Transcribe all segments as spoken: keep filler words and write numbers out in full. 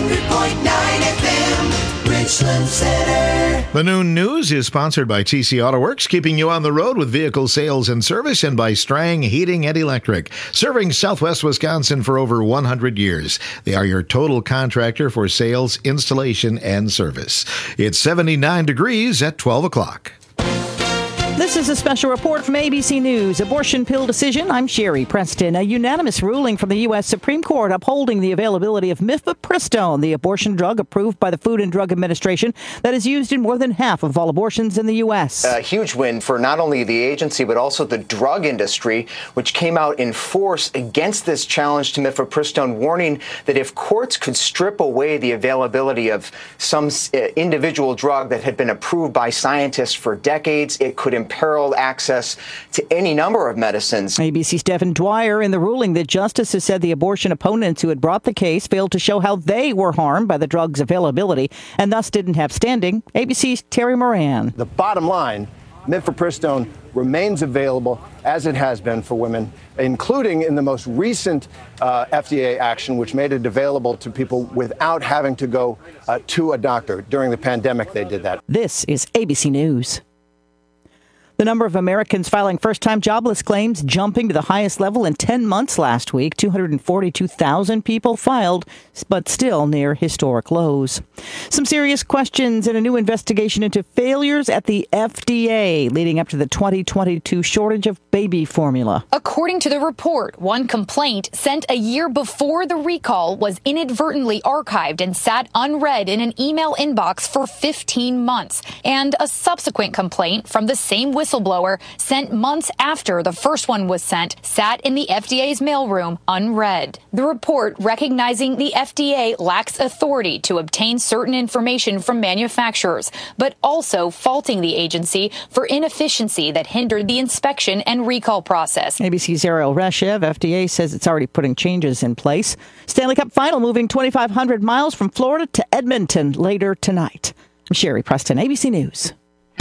hundred point nine F M, Richland Center. The Noon News is sponsored by T C Auto Works, keeping you on the road with vehicle sales and service, and by Strang Heating and Electric, serving Southwest Wisconsin for over one hundred years. They are your total contractor for sales, installation, and service. It's seventy-nine degrees at twelve o'clock. This is a special report from A B C News. Abortion pill decision. I'm Sherry Preston. A unanimous ruling from the U S Supreme Court upholding the availability of mifepristone, the abortion drug approved by the Food and Drug Administration that is used in more than half of all abortions in the U S. A huge win for not only the agency, but also the drug industry, which came out in force against this challenge to mifepristone, warning that if courts could strip away the availability of some uh, individual drug that had been approved by scientists for decades, it could imperil access to any number of medicines. A B C's Stephen Dwyer in the ruling that justices said the abortion opponents who had brought the case failed to show how they were harmed by the drug's availability and thus didn't have standing. A B C's Terry Moran. The bottom line, mifepristone remains available as it has been for women, including in the most recent uh, F D A action, which made it available to people without having to go uh, to a doctor. During the pandemic, they did that. This is A B C News. The number of Americans filing first-time jobless claims jumping to the highest level in ten months last week. two hundred forty-two thousand people filed, but still near historic lows. Some serious questions in a new investigation into failures at the F D A leading up to the twenty twenty-two shortage of baby formula. According to the report, one complaint sent a year before the recall was inadvertently archived and sat unread in an email inbox for fifteen months. And a subsequent complaint from the same whistleblower sent months after the first one was sent sat in the F D A's mailroom unread. The report, recognizing the F D A lacks authority to obtain certain information from manufacturers, but also faulting the agency for inefficiency that hindered the inspection and recall process. A B C's Ariel Reshev, F D A says it's already putting changes in place. Stanley Cup Final moving twenty-five hundred miles from Florida to Edmonton later tonight. I'm Sherry Preston, A B C News.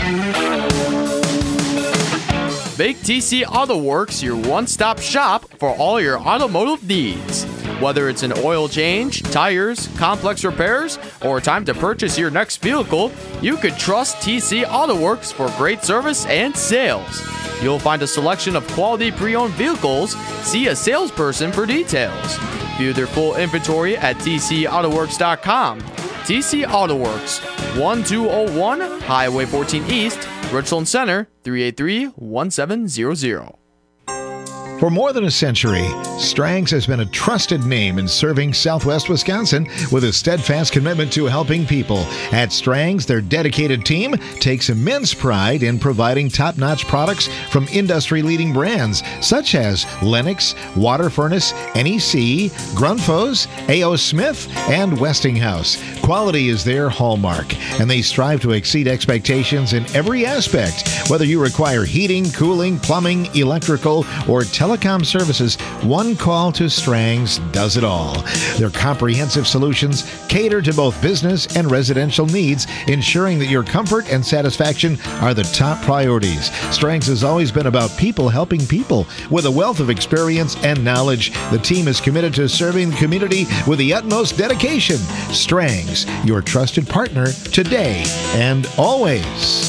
Make T C Auto Works your one-stop shop for all your automotive needs. Whether it's an oil change, tires, complex repairs, or time to purchase your next vehicle, you can trust T C Auto Works for great service and sales. You'll find a selection of quality pre-owned vehicles. See a salesperson for details. View their full inventory at T C auto works dot com. T C Auto Works, one two zero one Highway fourteen East, Richland Center, three eight three, one seven zero zero. For more than a century, Strang's has been a trusted name in serving Southwest Wisconsin with a steadfast commitment to helping people. At Strang's, their dedicated team takes immense pride in providing top-notch products from industry-leading brands such as Lennox, Water Furnace, N E C, Grundfos, A O. Smith, and Westinghouse. Quality is their hallmark, and they strive to exceed expectations in every aspect. Whether you require heating, cooling, plumbing, electrical, or telecom services, one call to Strang's does it all. Their comprehensive solutions cater to both business and residential needs, ensuring that your comfort and satisfaction are the top priorities. Strang's has always been about people helping people. With a wealth of experience and knowledge, the team is committed to serving the community with the utmost dedication. Strang's, your trusted partner today and always.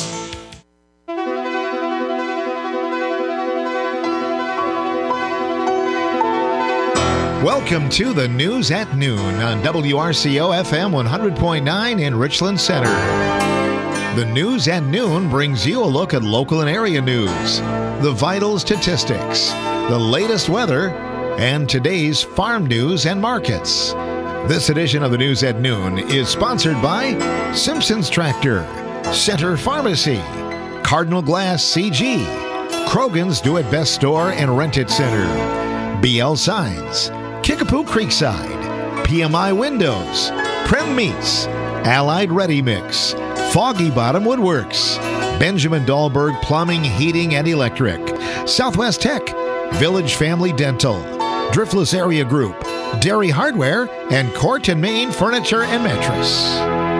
Welcome to the News at Noon on W R C O F M one hundred point nine in Richland Center. The News at Noon brings you a look at local and area news, the vital statistics, the latest weather, and today's farm news and markets. This edition of the News at Noon is sponsored by Simpson's Tractor, Center Pharmacy, Cardinal Glass C G, Krogan's Do It Best Store and Rent It Center, B L Signs, Kickapoo Creekside, P M I Windows, Prem Meats, Allied Ready Mix, Foggy Bottom Woodworks, Benjamin Dahlberg Plumbing, Heating, and Electric, Southwest Tech, Village Family Dental, Driftless Area Group, Dairy Hardware, and Court and Main Furniture and Mattress.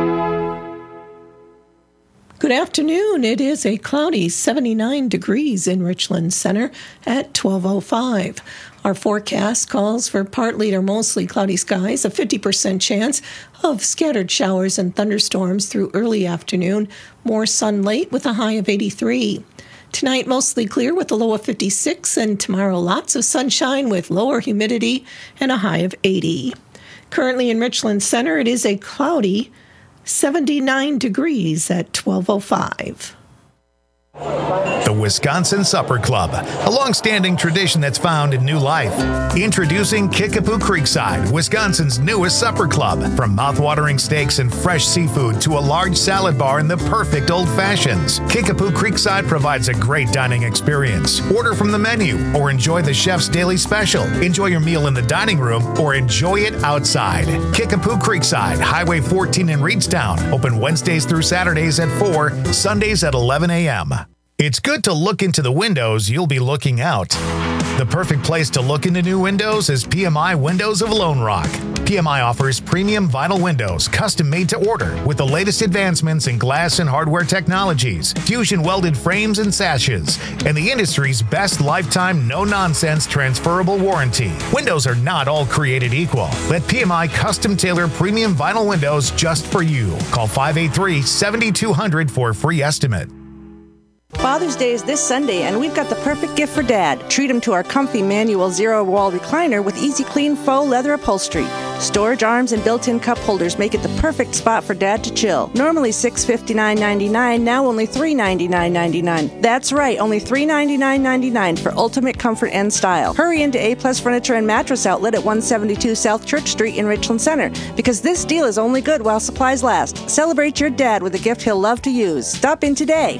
Good afternoon. It is a cloudy seventy-nine degrees in Richland Center at twelve oh five. Our forecast calls for partly to mostly cloudy skies, a fifty percent chance of scattered showers and thunderstorms through early afternoon, more sun late with a high of eighty-three. Tonight, mostly clear with a low of fifty-six, and tomorrow, lots of sunshine with lower humidity and a high of eighty. Currently in Richland Center, it is a cloudy seventy-nine degrees at twelve oh five. The Wisconsin Supper Club, a long-standing tradition that's found in new life. Introducing Kickapoo Creekside, Wisconsin's newest supper club. From mouth-watering steaks and fresh seafood to a large salad bar and the perfect old fashions, Kickapoo Creekside provides a great dining experience. Order from the menu or enjoy the chef's daily special. Enjoy your meal in the dining room or enjoy it outside. Kickapoo Creekside, Highway fourteen in Reedstown. Open Wednesdays through Saturdays at four, Sundays at eleven a.m. It's good to look into the windows you'll be looking out. The perfect place to look into new windows is P M I Windows of Lone Rock. P M I offers premium vinyl windows, custom made to order, with the latest advancements in glass and hardware technologies, fusion welded frames and sashes, and the industry's best lifetime no-nonsense transferable warranty. Windows are not all created equal. Let P M I custom tailor premium vinyl windows just for you. Call five eight three, seven two zero zero for a free estimate. Father's Day is this Sunday, and we've got the perfect gift for Dad. Treat him to our comfy manual zero-wall recliner with easy clean faux leather upholstery. Storage arms and built-in cup holders make it the perfect spot for Dad to chill. Normally six hundred fifty-nine dollars and ninety-nine cents, now only three hundred ninety-nine dollars and ninety-nine cents. That's right, only three hundred ninety-nine dollars and ninety-nine cents for ultimate comfort and style. Hurry into A-Plus Furniture and Mattress Outlet at one seventy-two South Church Street in Richland Center, because this deal is only good while supplies last. Celebrate your dad with a gift he'll love to use. Stop in today.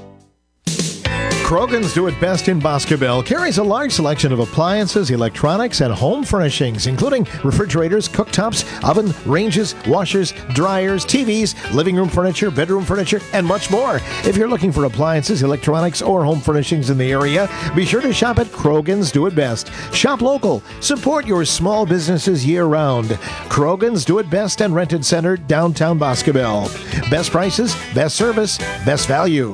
Krogan's Do It Best in Boscobel carries a large selection of appliances, electronics, and home furnishings, including refrigerators, cooktops, oven, ranges, washers, dryers, T Vs, living room furniture, bedroom furniture, and much more. If you're looking for appliances, electronics, or home furnishings in the area, be sure to shop at Krogan's Do It Best. Shop local. Support your small businesses year-round. Krogan's Do It Best and Rented Center, downtown Boscobel. Best prices, best service, best value.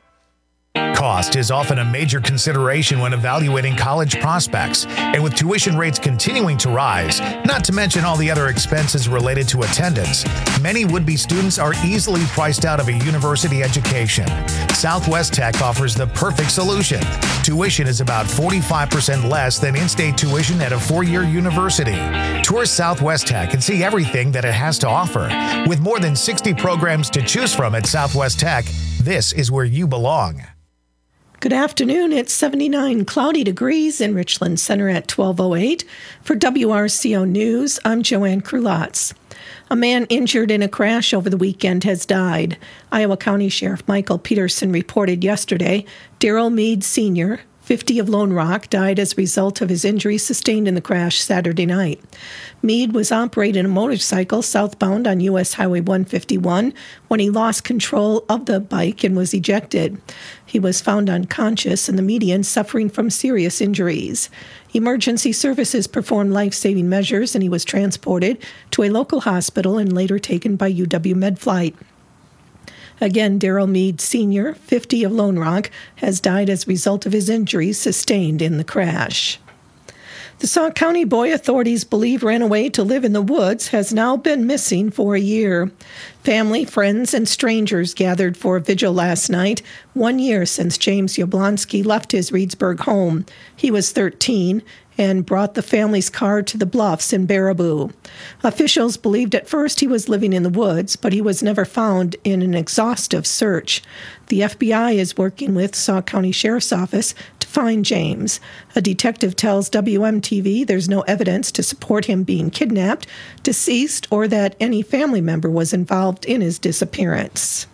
Cost is often a major consideration when evaluating college prospects, and with tuition rates continuing to rise, not to mention all the other expenses related to attendance, many would-be students are easily priced out of a university education. Southwest Tech offers the perfect solution. Tuition is about forty-five percent less than in-state tuition at a four-year university. Tour Southwest Tech and see everything that it has to offer. With more than sixty programs to choose from at Southwest Tech, this is where you belong. Good afternoon. It's seventy-nine cloudy degrees in Richland Center at twelve oh eight. For W R C O News, I'm Joanne Krulotz. A man injured in a crash over the weekend has died. Iowa County Sheriff Michael Peterson reported yesterday Daryl Mead Senior, fifty of Lone Rock, died as a result of his injuries sustained in the crash Saturday night. Mead was operating a motorcycle southbound on U S Highway one fifty-one when he lost control of the bike and was ejected. He was found unconscious in the median, suffering from serious injuries. Emergency services performed life-saving measures, and he was transported to a local hospital and later taken by U W MedFlight. Again, Daryl Mead Senior, fifty of Lone Rock, has died as a result of his injuries sustained in the crash. The Sauk County boy authorities believe ran away to live in the woods has now been missing for a year. Family, friends, and strangers gathered for a vigil last night, one year since James Yablonsky left his Reedsburg home. He was thirteen and brought the family's car to the Bluffs in Baraboo. Officials believed at first he was living in the woods, but he was never found in an exhaustive search. The F B I is working with Sauk County Sheriff's Office to find James. A detective tells W M T V there's no evidence to support him being kidnapped, deceased, or that any family member was involved in his disappearance.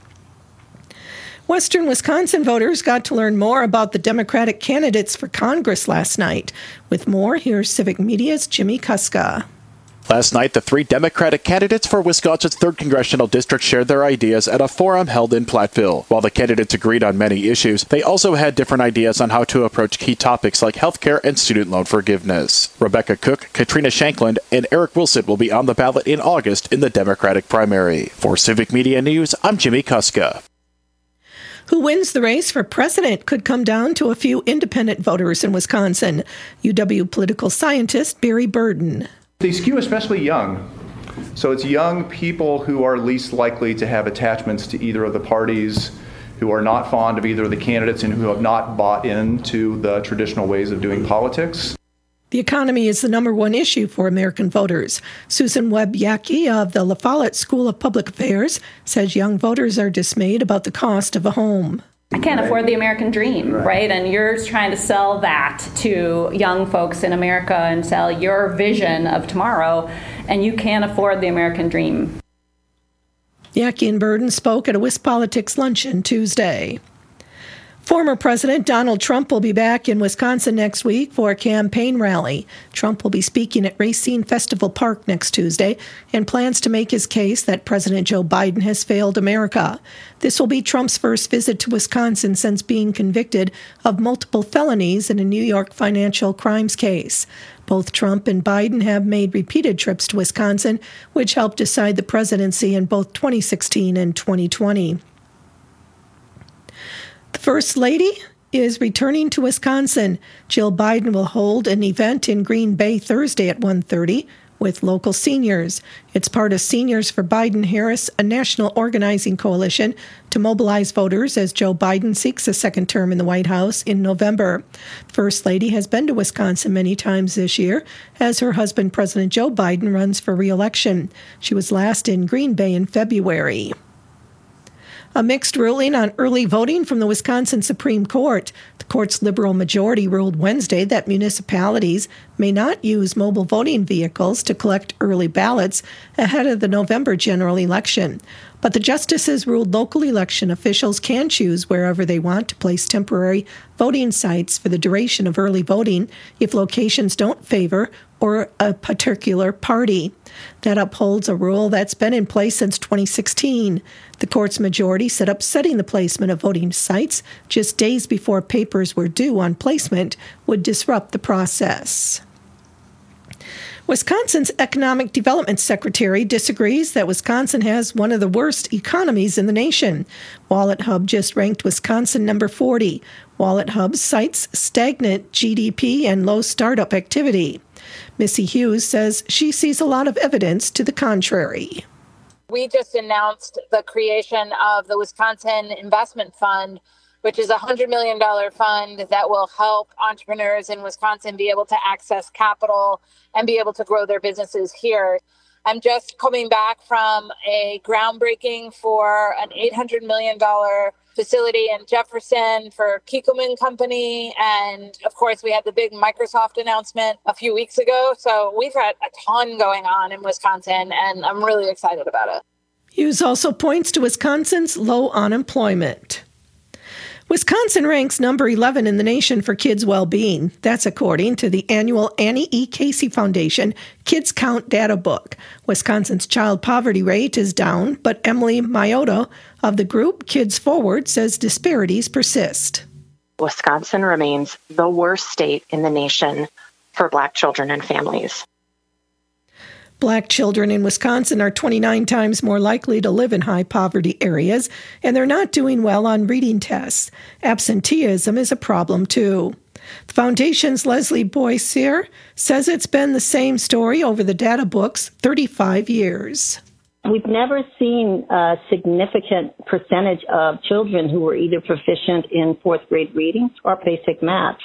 Western Wisconsin voters got to learn more about the Democratic candidates for Congress last night. With more, here's Civic Media's Jimmy Kuska. Last night, the three Democratic candidates for Wisconsin's third Congressional District shared their ideas at a forum held in Platteville. While the candidates agreed on many issues, they also had different ideas on how to approach key topics like health care and student loan forgiveness. Rebecca Cook, Katrina Shankland, and Eric Wilson will be on the ballot in August in the Democratic primary. For Civic Media News, I'm Jimmy Kuska. Who wins the race for president could come down to a few independent voters in Wisconsin. U W political scientist Barry Burden. They skew especially young. So it's young people who are least likely to have attachments to either of the parties, who are not fond of either of the candidates, and who have not bought into the traditional ways of doing politics. The economy is the number one issue for American voters. Susan Webb-Yackey of the La Follette School of Public Affairs says young voters are dismayed about the cost of a home. I can't afford the American dream, right. right? And you're trying to sell that to young folks in America and sell your vision of tomorrow, and you can't afford the American dream. Yackey and Burden spoke at a WisPolitics luncheon Tuesday. Former President Donald Trump will be back in Wisconsin next week for a campaign rally. Trump will be speaking at Racine Festival Park next Tuesday and plans to make his case that President Joe Biden has failed America. This will be Trump's first visit to Wisconsin since being convicted of multiple felonies in a New York financial crimes case. Both Trump and Biden have made repeated trips to Wisconsin, which helped decide the presidency in both twenty sixteen and twenty twenty. The First Lady is returning to Wisconsin. Jill Biden will hold an event in Green Bay Thursday at one thirty with local seniors. It's part of Seniors for Biden-Harris, a national organizing coalition to mobilize voters as Joe Biden seeks a second term in the White House in November. The First Lady has been to Wisconsin many times this year as her husband, President Joe Biden, runs for re-election. She was last in Green Bay in February. A mixed ruling on early voting from the Wisconsin Supreme Court. The court's liberal majority ruled Wednesday that municipalities may not use mobile voting vehicles to collect early ballots ahead of the November general election. But the justices ruled local election officials can choose wherever they want to place temporary voting sites for the duration of early voting if locations don't favor or a particular party. That upholds a rule that's been in place since twenty sixteen. The court's majority said upsetting the placement of voting sites just days before papers were due on placement would disrupt the process. Wisconsin's Economic Development Secretary disagrees that Wisconsin has one of the worst economies in the nation. Wallet Hub just ranked Wisconsin number forty. Wallet Hub cites stagnant G D P and low startup activity. Missy Hughes says she sees a lot of evidence to the contrary. We just announced the creation of the Wisconsin Investment Fund, which is a one hundred million dollars fund that will help entrepreneurs in Wisconsin be able to access capital and be able to grow their businesses here. I'm just coming back from a groundbreaking for an eight hundred million dollars facility in Jefferson for Kikkoman Company. And of course, we had the big Microsoft announcement a few weeks ago. So we've got a ton going on in Wisconsin, and I'm really excited about it. Hughes also points to Wisconsin's low unemployment. Wisconsin ranks number eleven in the nation for kids' well-being. That's according to the annual Annie E. Casey Foundation Kids Count Data Book. Wisconsin's child poverty rate is down, but Emily Mayoto of the group Kids Forward says disparities persist. Wisconsin remains the worst state in the nation for Black children and families. Black children in Wisconsin are twenty-nine times more likely to live in high-poverty areas, and they're not doing well on reading tests. Absenteeism is a problem, too. The Foundation's Leslie Boissier says it's been the same story over the data book's thirty-five years. We've never seen a significant percentage of children who were either proficient in fourth grade reading or basic math.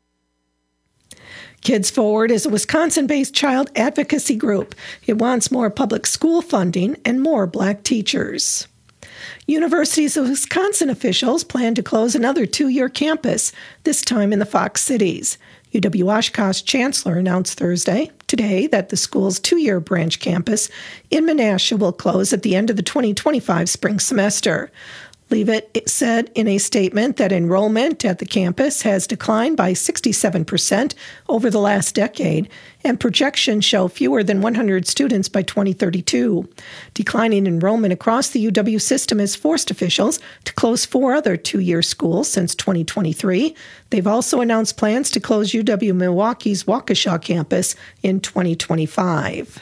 Kids Forward is a Wisconsin-based child advocacy group. It wants more public school funding and more Black teachers. Universities of Wisconsin officials plan to close another two-year campus, this time in the Fox Cities. U W-Oshkosh Chancellor announced Thursday, today, that the school's two-year branch campus in Menasha will close at the end of the twenty twenty-five spring semester. Leavitt said in a statement that enrollment at the campus has declined by sixty-seven percent over the last decade, and projections show fewer than one hundred students by twenty thirty-two. Declining enrollment across the U W system has forced officials to close four other two-year schools since twenty twenty-three. They've also announced plans to close U W-Milwaukee's Waukesha campus in twenty twenty-five.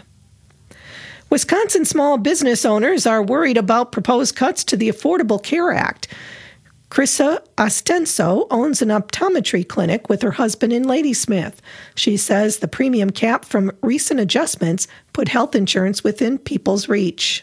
Wisconsin small business owners are worried about proposed cuts to the Affordable Care Act. Krissa Ostenso owns an optometry clinic with her husband in Ladysmith. She says the premium cap from recent adjustments put health insurance within people's reach.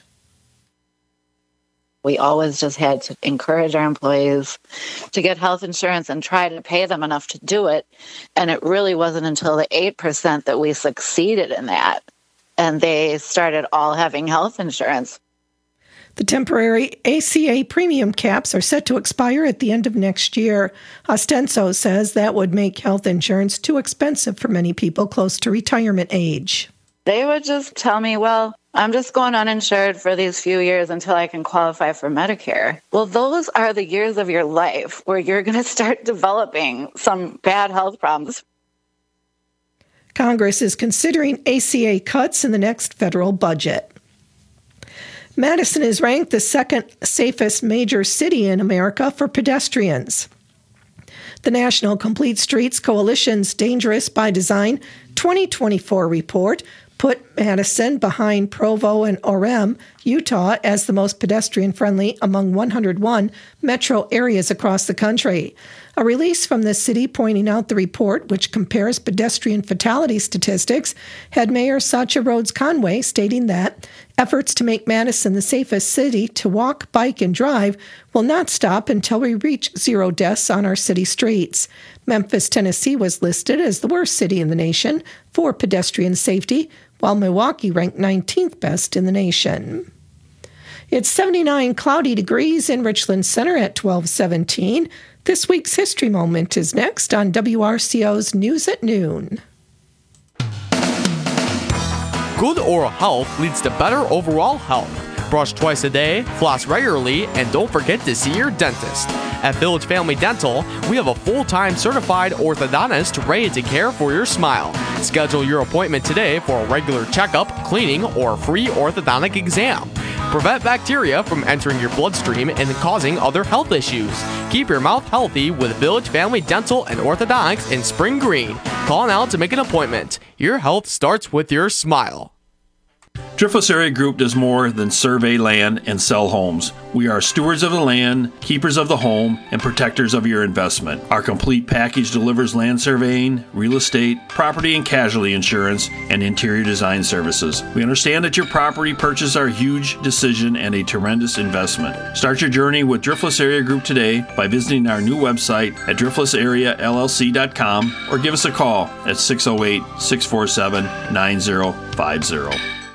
We always just had to encourage our employees to get health insurance and try to pay them enough to do it. And it really wasn't until the eight percent that we succeeded in that. And they started all having health insurance. The temporary A C A premium caps are set to expire at the end of next year. Ostenso says that would make health insurance too expensive for many people close to retirement age. They would just tell me, well, I'm just going uninsured for these few years until I can qualify for Medicare. Well, those are the years of your life where you're going to start developing some bad health problems. Congress is considering A C A cuts in the next federal budget. Madison is ranked the second safest major city in America for pedestrians. The National Complete Streets Coalition's Dangerous by Design twenty twenty-four report put Madison behind Provo and Orem, Utah, as the most pedestrian-friendly among one hundred one metro areas across the country. A release from the city pointing out the report, which compares pedestrian fatality statistics, had Mayor Sacha Rhodes Conway stating that efforts to make Madison the safest city to walk, bike, and drive will not stop until we reach zero deaths on our city streets. Memphis, Tennessee was listed as the worst city in the nation for pedestrian safety, while Milwaukee ranked nineteenth best in the nation. It's seventy-nine cloudy degrees in Richland Center at twelve seventeen. This week's History Moment is next on W R C O's News at Noon. Good oral health leads to better overall health. Brush twice a day, floss regularly, and don't forget to see your dentist. At Village Family Dental, we have a full-time certified orthodontist ready to care for your smile. Schedule your appointment today for a regular checkup, cleaning, or free orthodontic exam. Prevent bacteria from entering your bloodstream and causing other health issues. Keep your mouth healthy with Village Family Dental and Orthodontics in Spring Green. Call now to make an appointment. Your health starts with your smile. Driftless Area Group does more than survey land and sell homes. We are stewards of the land, keepers of the home, and protectors of your investment. Our complete package delivers land surveying, real estate, property and casualty insurance, and interior design services. We understand that your property purchases are a huge decision and a tremendous investment. Start your journey with Driftless Area Group today by visiting our new website at driftless area l l c dot com or give us a call at six oh eight, six four seven, nine oh five oh.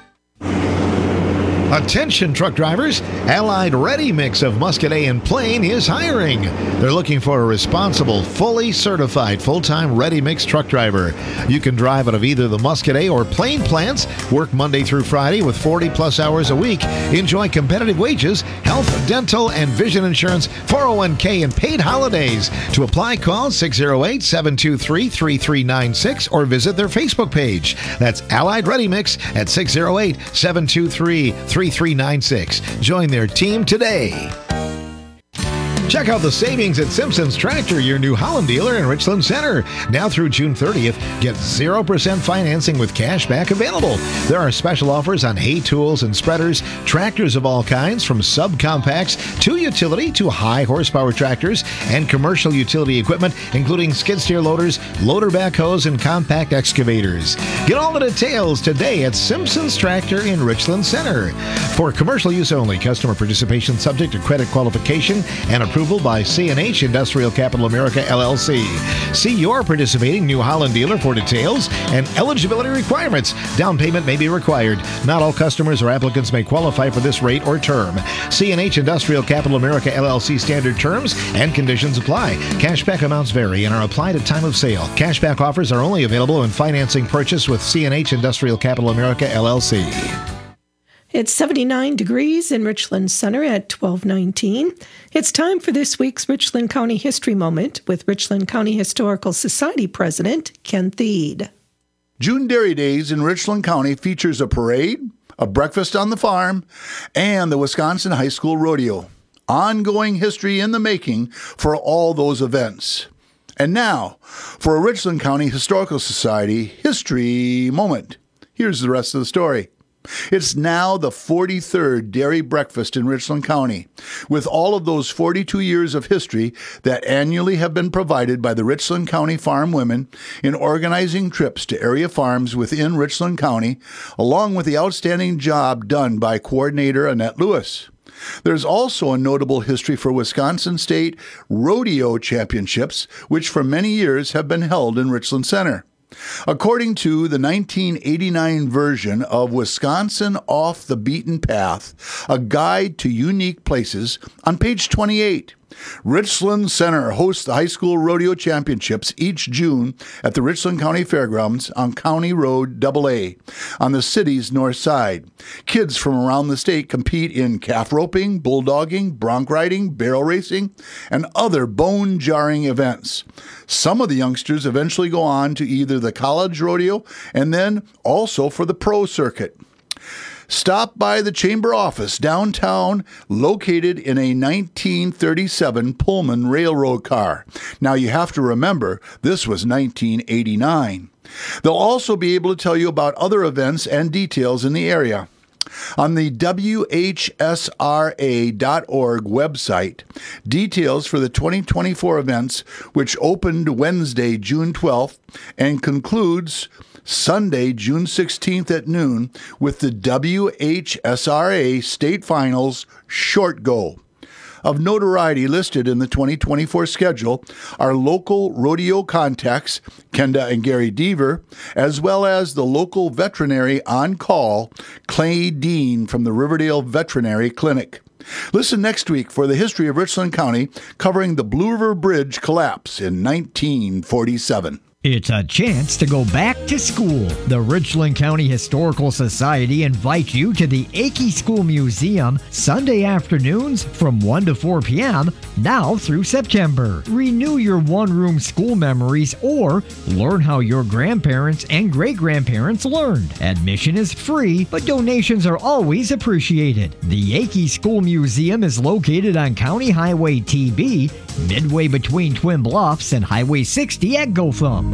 Attention truck drivers, Allied Ready Mix of Muscadet and Plain is hiring. They're looking for a responsible, fully certified, full-time Ready Mix truck driver. You can drive out of either the Muscadet or Plain plants, work Monday through Friday with forty plus hours a week, enjoy competitive wages, health, dental, and vision insurance, four oh one k, and paid holidays. To apply, call six oh eight, seven two three, three three nine six or visit their Facebook page. That's Allied Ready Mix at six oh eight, seven two three, three three nine six. Join their team today. Check out the savings at Simpson's Tractor, your New Holland dealer in Richland Center. Now through June thirtieth, get zero percent financing with cash back available. There are special offers on hay tools and spreaders, tractors of all kinds, from subcompacts to utility to high horsepower tractors, and commercial utility equipment, including skid steer loaders, loader backhoes, and compact excavators. Get all the details today at Simpson's Tractor in Richland Center. For commercial use only, customer participation subject to credit qualification and approval by C and H Industrial Capital America, L L C. See your participating New Holland dealer for details and eligibility requirements. Down payment may be required. Not all customers or applicants may qualify for this rate or term. C and H Industrial Capital America, L L C standard terms and conditions apply. Cashback amounts vary and are applied at time of sale. Cashback offers are only available when financing purchase with C and H Industrial Capital America, L L C. It's seventy-nine degrees in Richland Center at twelve nineteen. It's time for this week's Richland County History Moment with Richland County Historical Society President Ken Thiede. June Dairy Days in Richland County features a parade, a breakfast on the farm, and the Wisconsin High School Rodeo. Ongoing history in the making for all those events. And now, for a Richland County Historical Society History Moment. Here's the rest of the story. It's now the forty-third dairy breakfast in Richland County, with all of those forty-two years of history that annually have been provided by the Richland County Farm Women in organizing trips to area farms within Richland County, along with the outstanding job done by coordinator Annette Lewis. There's also a notable history for Wisconsin State Rodeo Championships, which for many years have been held in Richland Center. According to the nineteen eighty-nine version of Wisconsin Off the Beaten Path, a guide to unique places, on page twenty-eight, Richland Center hosts the high school rodeo championships each June at the Richland County Fairgrounds on County Road double A on the city's north side. Kids from around the state compete in calf roping, bulldogging, bronc riding, barrel racing, and other bone-jarring events. Some of the youngsters eventually go on to either the college rodeo and then also for the pro circuit. Stop by the chamber office downtown, located in a nineteen thirty-seven Pullman railroad car. Now, you have to remember, this was nineteen eighty-nine. They'll also be able to tell you about other events and details in the area. On the W H S R A dot org website, details for the twenty twenty-four events, which opened Wednesday, June twelfth, and concludes Sunday, June sixteenth at noon with the W H S R A State Finals Short Go. Of notoriety listed in the twenty twenty-four schedule are local rodeo contacts, Kenda and Gary Deaver, as well as the local veterinary on call, Clay Dean from the Riverdale Veterinary Clinic. Listen next week for the history of Richland County, covering the Blue River Bridge collapse in nineteen forty-seven. It's a chance to go back to school. The Richland County Historical Society invites you to the Akey School Museum Sunday afternoons from one to four p.m. now through September. Renew your one-room school memories or learn how your grandparents and great-grandparents learned. Admission is free, but donations are always appreciated. The Akey School Museum is located on County Highway T B, midway between Twin Bluffs and Highway sixty at Gotham.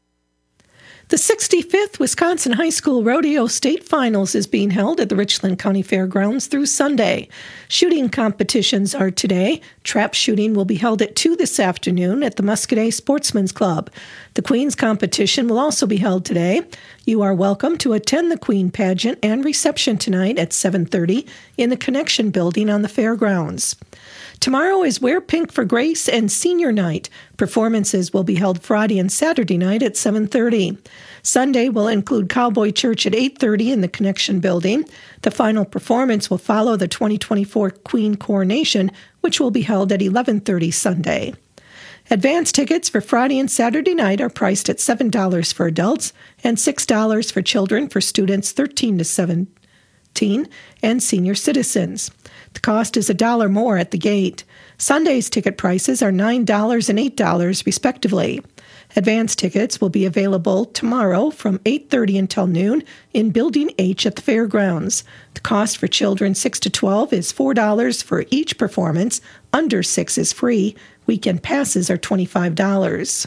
The sixty-fifth Wisconsin High School Rodeo State Finals is being held at the Richland County Fairgrounds through Sunday. Shooting competitions are today. Trap shooting will be held at two this afternoon at the Muscadet Sportsman's Club. The Queen's competition will also be held today. You are welcome to attend the Queen pageant and reception tonight at seven thirty in the Connection Building on the fairgrounds. Tomorrow is Wear Pink for Grace and Senior Night. Performances will be held Friday and Saturday night at seven thirty. Sunday will include Cowboy Church at eight thirty in the Connection Building. The final performance will follow the twenty twenty-four Queen Coronation, which will be held at eleven thirty Sunday. Advance tickets for Friday and Saturday night are priced at seven dollars for adults and six dollars for children for students thirteen to seventeen and senior citizens. The cost is a dollar more at the gate. Sunday's ticket prices are nine dollars and eight dollars respectively. Advance tickets will be available tomorrow from eight thirty until noon in Building H at the fairgrounds. The cost for children six to twelve is four dollars for each performance. Under six is free. Weekend passes are twenty-five dollars.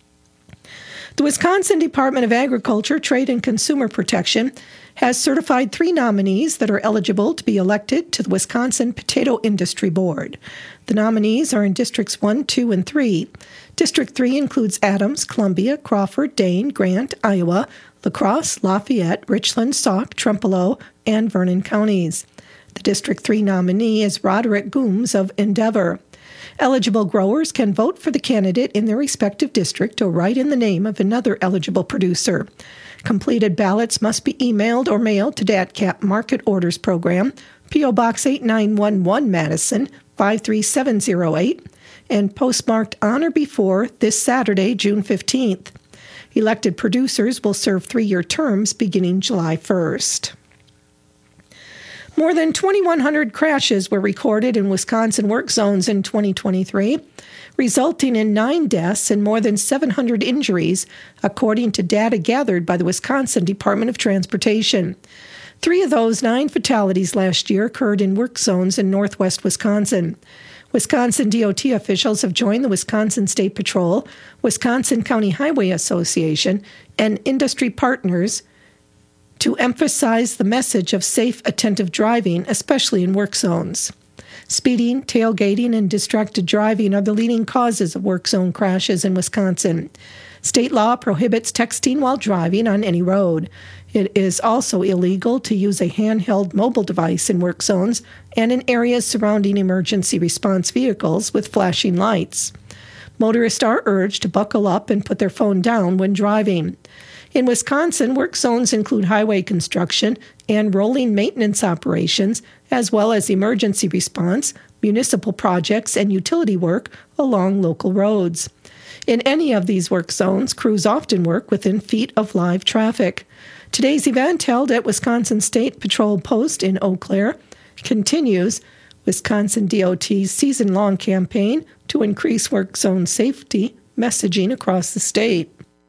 The Wisconsin Department of Agriculture, Trade, and Consumer Protection has certified three nominees that are eligible to be elected to the Wisconsin Potato Industry Board. The nominees are in Districts one, two, and three. District three includes Adams, Columbia, Crawford, Dane, Grant, Iowa, La Crosse, Lafayette, Richland, Sauk, Trempealeau, and Vernon counties. The District three nominee is Roderick Gooms of Endeavor. Eligible growers can vote for the candidate in their respective district or write in the name of another eligible producer. Completed ballots must be emailed or mailed to D A T C A P Market Orders Program, P O. Box eight nine one one, Madison, five three seven zero eight, and postmarked on or before this Saturday, June fifteenth. Elected producers will serve three-year terms beginning July first. More than twenty-one hundred crashes were recorded in Wisconsin work zones in twenty twenty-three, resulting in nine deaths and more than seven hundred injuries, according to data gathered by the Wisconsin Department of Transportation. Three of those nine fatalities last year occurred in work zones in northwest Wisconsin. Wisconsin D O T officials have joined the Wisconsin State Patrol, Wisconsin County Highway Association, and industry partners to emphasize the message of safe, attentive driving, especially in work zones. Speeding, tailgating, and distracted driving are the leading causes of work zone crashes in Wisconsin. State law prohibits texting while driving on any road. It is also illegal to use a handheld mobile device in work zones and in areas surrounding emergency response vehicles with flashing lights. Motorists are urged to buckle up and put their phone down when driving. In Wisconsin, work zones include highway construction and rolling maintenance operations, as well as emergency response, municipal projects, and utility work along local roads. In any of these work zones, crews often work within feet of live traffic. Today's event, held at Wisconsin State Patrol Post in Eau Claire, continues Wisconsin D O T's season-long campaign to increase work zone safety messaging across the state.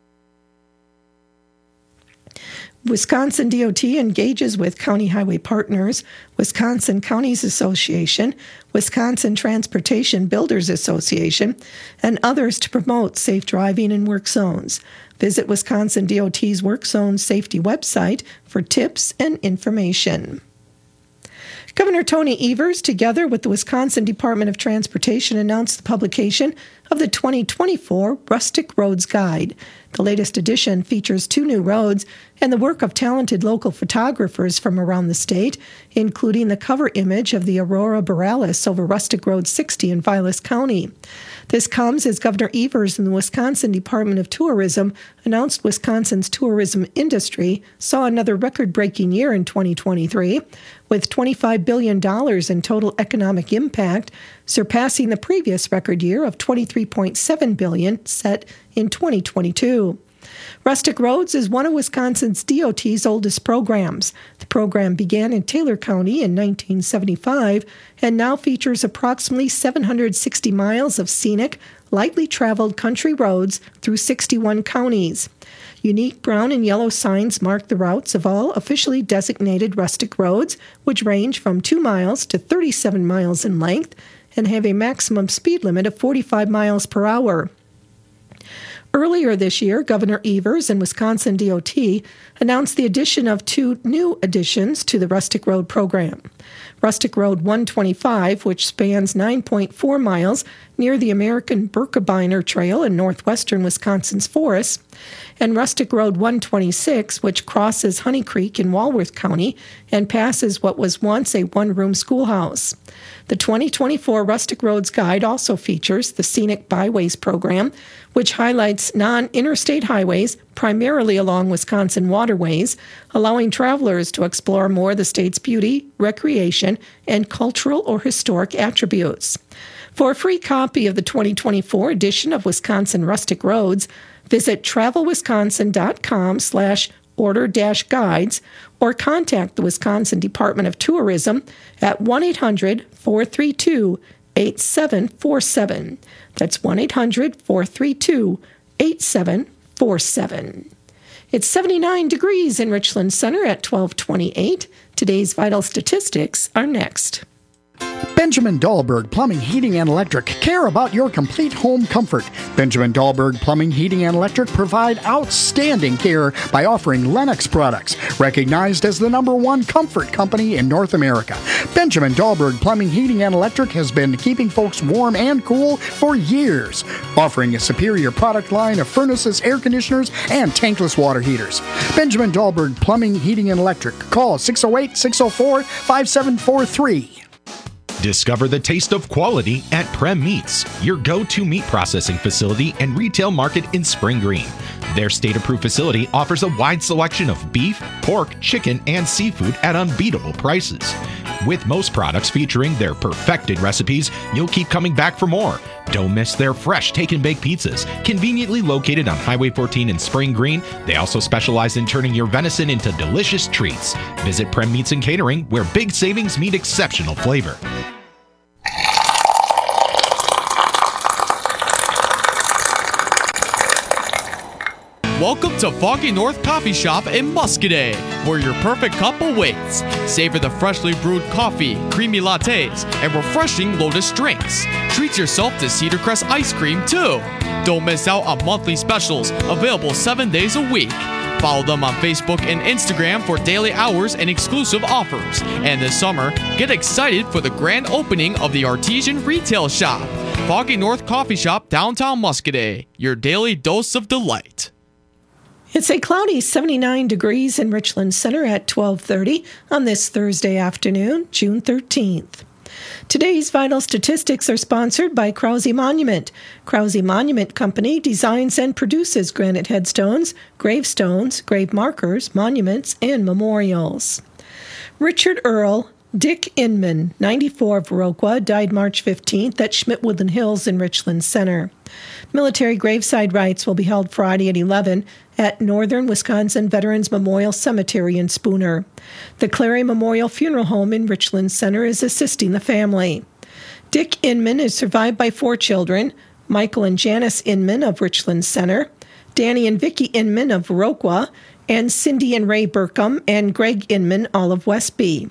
Wisconsin D O T engages with county highway partners, Wisconsin Counties Association, Wisconsin Transportation Builders Association, and others to promote safe driving in work zones. Visit Wisconsin D O T's Work Zone Safety website for tips and information. Governor Tony Evers, together with the Wisconsin Department of Transportation, announced the publication of the twenty twenty-four Rustic Roads Guide. The latest edition features two new roads and the work of talented local photographers from around the state, including the cover image of the Aurora Borealis over Rustic Road sixty in Vilas County. This comes as Governor Evers and the Wisconsin Department of Tourism announced Wisconsin's tourism industry saw another record-breaking year in twenty twenty-three, with twenty-five billion dollars in total economic impact, surpassing the previous record year of twenty-three point seven billion dollars set in twenty twenty-two. Rustic Roads is one of Wisconsin's D O T's oldest programs. The program began in Taylor County in nineteen seventy-five and now features approximately seven hundred sixty miles of scenic, lightly traveled country roads through sixty-one counties. Unique brown and yellow signs mark the routes of all officially designated rustic roads, which range from two miles to thirty-seven miles in length and have a maximum speed limit of forty-five miles per hour. Earlier this year, Governor Evers and Wisconsin D O T announced the addition of two new additions to the Rustic Road program. Rustic Road one twenty-five, which spans nine point four miles near the American Birkebeiner Trail in northwestern Wisconsin's forests, and Rustic Road one twenty-six, which crosses Honey Creek in Walworth County and passes what was once a one-room schoolhouse. The twenty twenty-four Rustic Roads Guide also features the Scenic Byways program, which highlights non-interstate highways primarily along Wisconsin waterways, allowing travelers to explore more of the state's beauty, recreation, and cultural or historic attributes. For a free copy of the twenty twenty-four edition of Wisconsin Rustic Roads, visit travelwisconsin.com slash order dash guides or contact the Wisconsin Department of Tourism at one eight hundred four three two eight seven four seven. That's one eight hundred four three two eight seven four seven. It's seventy-nine degrees in Richland Center at twelve twenty-eight. Today's vital statistics are next. Benjamin Dahlberg Plumbing, Heating, and Electric care about your complete home comfort. Benjamin Dahlberg Plumbing, Heating, and Electric provide outstanding care by offering Lennox products, recognized as the number one comfort company in North America. Benjamin Dahlberg Plumbing, Heating, and Electric has been keeping folks warm and cool for years, offering a superior product line of furnaces, air conditioners, and tankless water heaters. Benjamin Dahlberg Plumbing, Heating, and Electric. Call six oh eight, six oh four, five seven four three. Discover the taste of quality at Prem Meats, your go-to meat processing facility and retail market in Spring Green. Their state-approved facility offers a wide selection of beef, pork, chicken, and seafood at unbeatable prices. With most products featuring their perfected recipes, you'll keep coming back for more. Don't miss their fresh take and bake pizzas, conveniently located on Highway fourteen in Spring Green. They also specialize in turning your venison into delicious treats. Visit Prem Meats and Catering, where big savings meet exceptional flavor. Welcome to Foggy North Coffee Shop in Muscadet, where your perfect cup awaits. Savor the freshly brewed coffee, creamy lattes, and refreshing Lotus drinks. Treat yourself to Cedar Crest ice cream, too. Don't miss out on monthly specials, available seven days a week. Follow them on Facebook and Instagram for daily hours and exclusive offers. And this summer, get excited for the grand opening of the Artesian Retail Shop, Foggy North Coffee Shop, downtown Muscoda. Your daily dose of delight. It's a cloudy seventy-nine degrees in Richland Center at twelve thirty on this Thursday afternoon, June thirteenth. Today's vital statistics are sponsored by Krause Monument. Krause Monument Company designs and produces granite headstones, gravestones, grave markers, monuments, and memorials. Richard Earl Dick Inman, ninety-four, of Viroqua, died March fifteenth at Schmidt-Woodland Hills in Richland Center. Military graveside rites will be held Friday at eleven at Northern Wisconsin Veterans Memorial Cemetery in Spooner. The Clary Memorial Funeral Home in Richland Center is assisting the family. Dick Inman is survived by four children, Michael and Janice Inman of Richland Center, Danny and Vicki Inman of Viroqua, and Cindy and Ray Burkham and Greg Inman, all of Westby.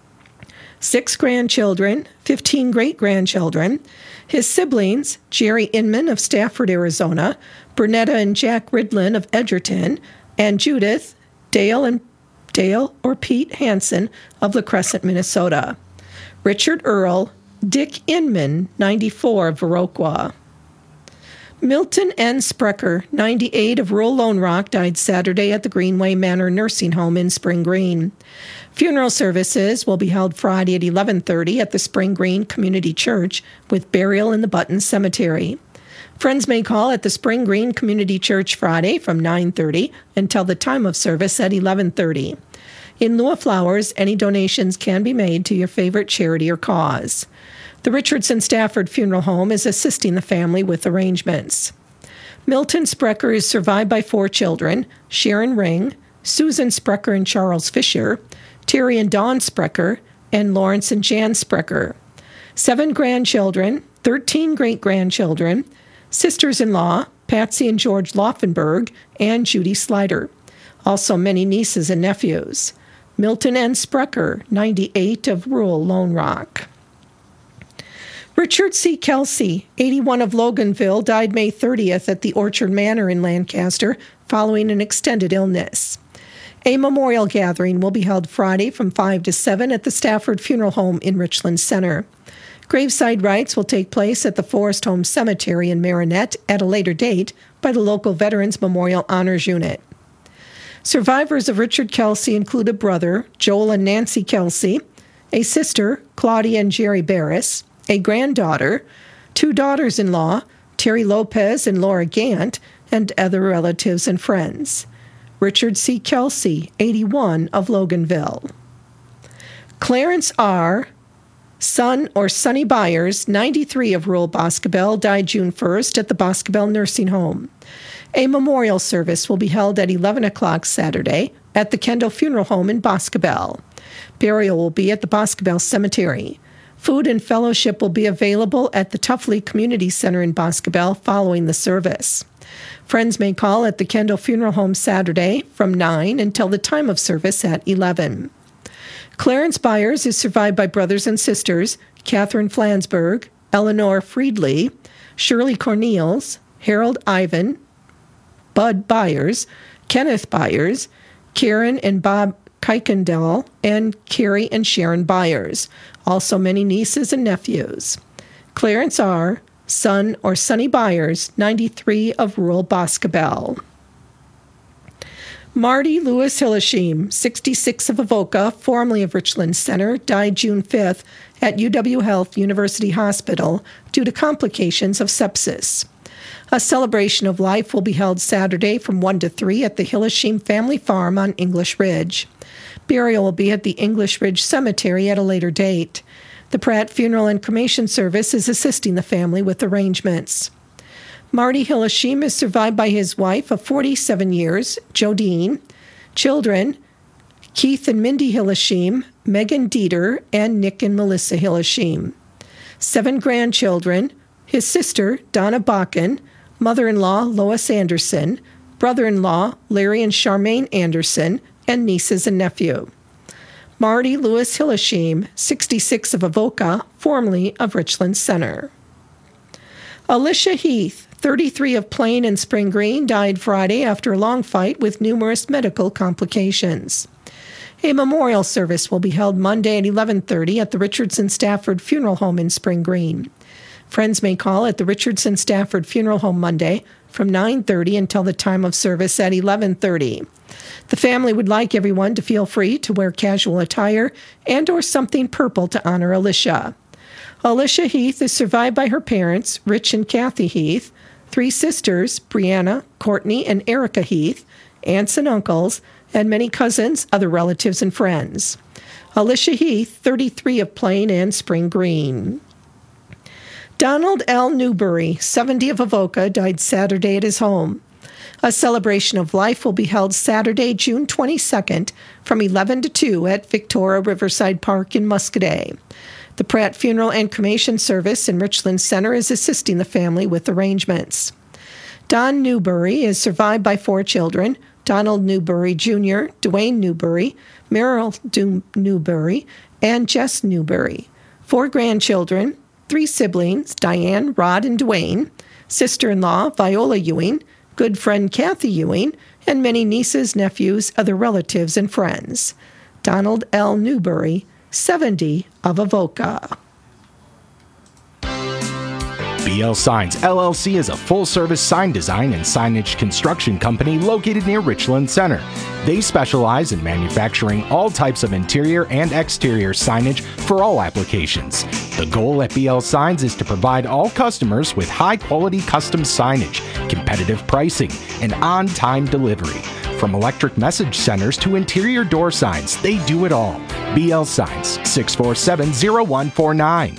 Six grandchildren, fifteen great-grandchildren. His siblings, Jerry Inman of Stafford, Arizona, Bernetta and Jack Ridlin of Edgerton, and Judith, Dale and Dale or Pete Hansen of La Crescent, Minnesota. Richard Earl, Dick Inman, ninety-four, of Viroqua. Milton N. Sprecher, ninety-eight, of rural Lone Rock, died Saturday at the Greenway Manor Nursing Home in Spring Green. Funeral services will be held Friday at eleven thirty at the Spring Green Community Church, with burial in the Button Cemetery. Friends may call at the Spring Green Community Church Friday from nine thirty until the time of service at eleven thirty. In lieu of flowers, any donations can be made to your favorite charity or cause. The Richardson Stafford Funeral Home is assisting the family with arrangements. Milton Sprecher is survived by four children, Sharon Ring, Susan Sprecher and Charles Fisher, Terry and Dawn Sprecher, and Lawrence and Jan Sprecher. Seven grandchildren, thirteen great-grandchildren, sisters-in-law, Patsy and George Laufenberg, and Judy Slider. Also many nieces and nephews. Milton N. Sprecher, ninety-eight, of rural Lone Rock. Richard C. Kelsey, eighty-one, of Loganville, died May thirtieth at the Orchard Manor in Lancaster following an extended illness. A memorial gathering will be held Friday from five to seven at the Stafford Funeral Home in Richland Center. Graveside rites will take place at the Forest Home Cemetery in Marinette at a later date by the local Veterans Memorial Honors Unit. Survivors of Richard Kelsey include a brother, Joel and Nancy Kelsey, a sister, Claudia and Jerry Barris, a granddaughter, two daughters-in-law, Terry Lopez and Laura Gant, and other relatives and friends. Richard C. Kelsey, eighty-one, of Loganville. Clarence R. Son or Sonny Byers, ninety-three, of rural Boscobel, died June first at the Boscobel Nursing Home. A memorial service will be held at eleven o'clock Saturday at the Kendall Funeral Home in Boscobel. Burial will be at the Boscobel Cemetery. Food and fellowship will be available at the Tuffley Community Center in Boscobel following the service. Friends may call at the Kendall Funeral Home Saturday from nine until the time of service at eleven. Clarence Byers is survived by brothers and sisters, Catherine Flansburgh, Eleanor Friedley, Shirley Cornels, Harold Ivan, Bud Byers, Kenneth Byers, Karen and Bob Kuykendall, and Carrie and Sharon Byers. Also many nieces and nephews. Clarence R., Son or Sonny Byers, ninety-three, of rural Boscobel. Marty Lewis Hillesheim, sixty-six, of Avoca, formerly of Richland Center, died June fifth at U W Health University Hospital due to complications of sepsis. A celebration of life will be held Saturday from one to three at the Hillesheim Family Farm on English Ridge. Burial will be at the English Ridge Cemetery at a later date. The Pratt Funeral and Cremation Service is assisting the family with arrangements. Marty Hillesheim is survived by his wife of forty-seven years, Jodine, children, Keith and Mindy Hillesheim, Megan Dieter, and Nick and Melissa Hillesheim. Seven grandchildren, his sister, Donna Bakken, mother-in-law, Lois Anderson, brother-in-law, Larry and Charmaine Anderson, and nieces and nephew. Marty Lewis Hillesheim, sixty-six, of Avoca, formerly of Richland Center. Alicia Heath, thirty-three, of Plain and Spring Green, died Friday after a long fight with numerous medical complications. A memorial service will be held Monday at eleven thirty at the Richardson Stafford Funeral Home in Spring Green. Friends may call at the Richardson Stafford Funeral Home Monday from nine thirty until the time of service at eleven thirty. The family would like everyone to feel free to wear casual attire and or something purple to honor Alicia. Alicia Heath is survived by her parents, Rich and Kathy Heath, three sisters, Brianna, Courtney, and Erica Heath, aunts and uncles, and many cousins, other relatives, and friends. Alicia Heath, thirty-three, of Plain and Spring Green. Donald L. Newbury, seventy, of Avoca, died Saturday at his home. A celebration of life will be held Saturday, June twenty-second, from eleven to two at Victoria Riverside Park in Muscadet. The Pratt Funeral and Cremation Service in Richland Center is assisting the family with arrangements. Don Newbury is survived by four children: Donald Newbury Junior, Dwayne Newbury, Merrill Du- Newbury, and Jess Newbury. Four grandchildren, three siblings, Diane, Rod, and Dwayne, sister-in-law, Viola Ewing, good friend Kathy Ewing, and many nieces, nephews, other relatives, and friends. Donald L. Newbury, seventy, of Avoca. B L Signs, L L C is a full-service sign design and signage construction company located near Richland Center. They specialize in manufacturing all types of interior and exterior signage for all applications. The goal at B L Signs is to provide all customers with high-quality custom signage, competitive pricing, and on-time delivery. From electric message centers to interior door signs, they do it all. B L Signs, six four seven, zero one four nine.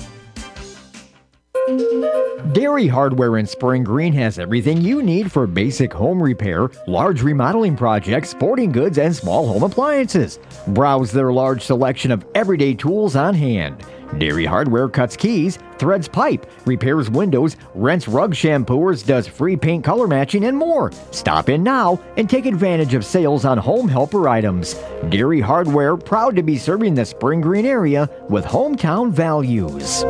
Dairy Hardware in Spring Green has everything you need for basic home repair, large remodeling projects, sporting goods, and small home appliances. Browse their large selection of everyday tools on hand. Dairy Hardware cuts keys, threads pipe, repairs windows, rents rug shampooers, does free paint color matching, and more. Stop in now and take advantage of sales on home helper items. Dairy Hardware, proud to be serving the Spring Green area with hometown values.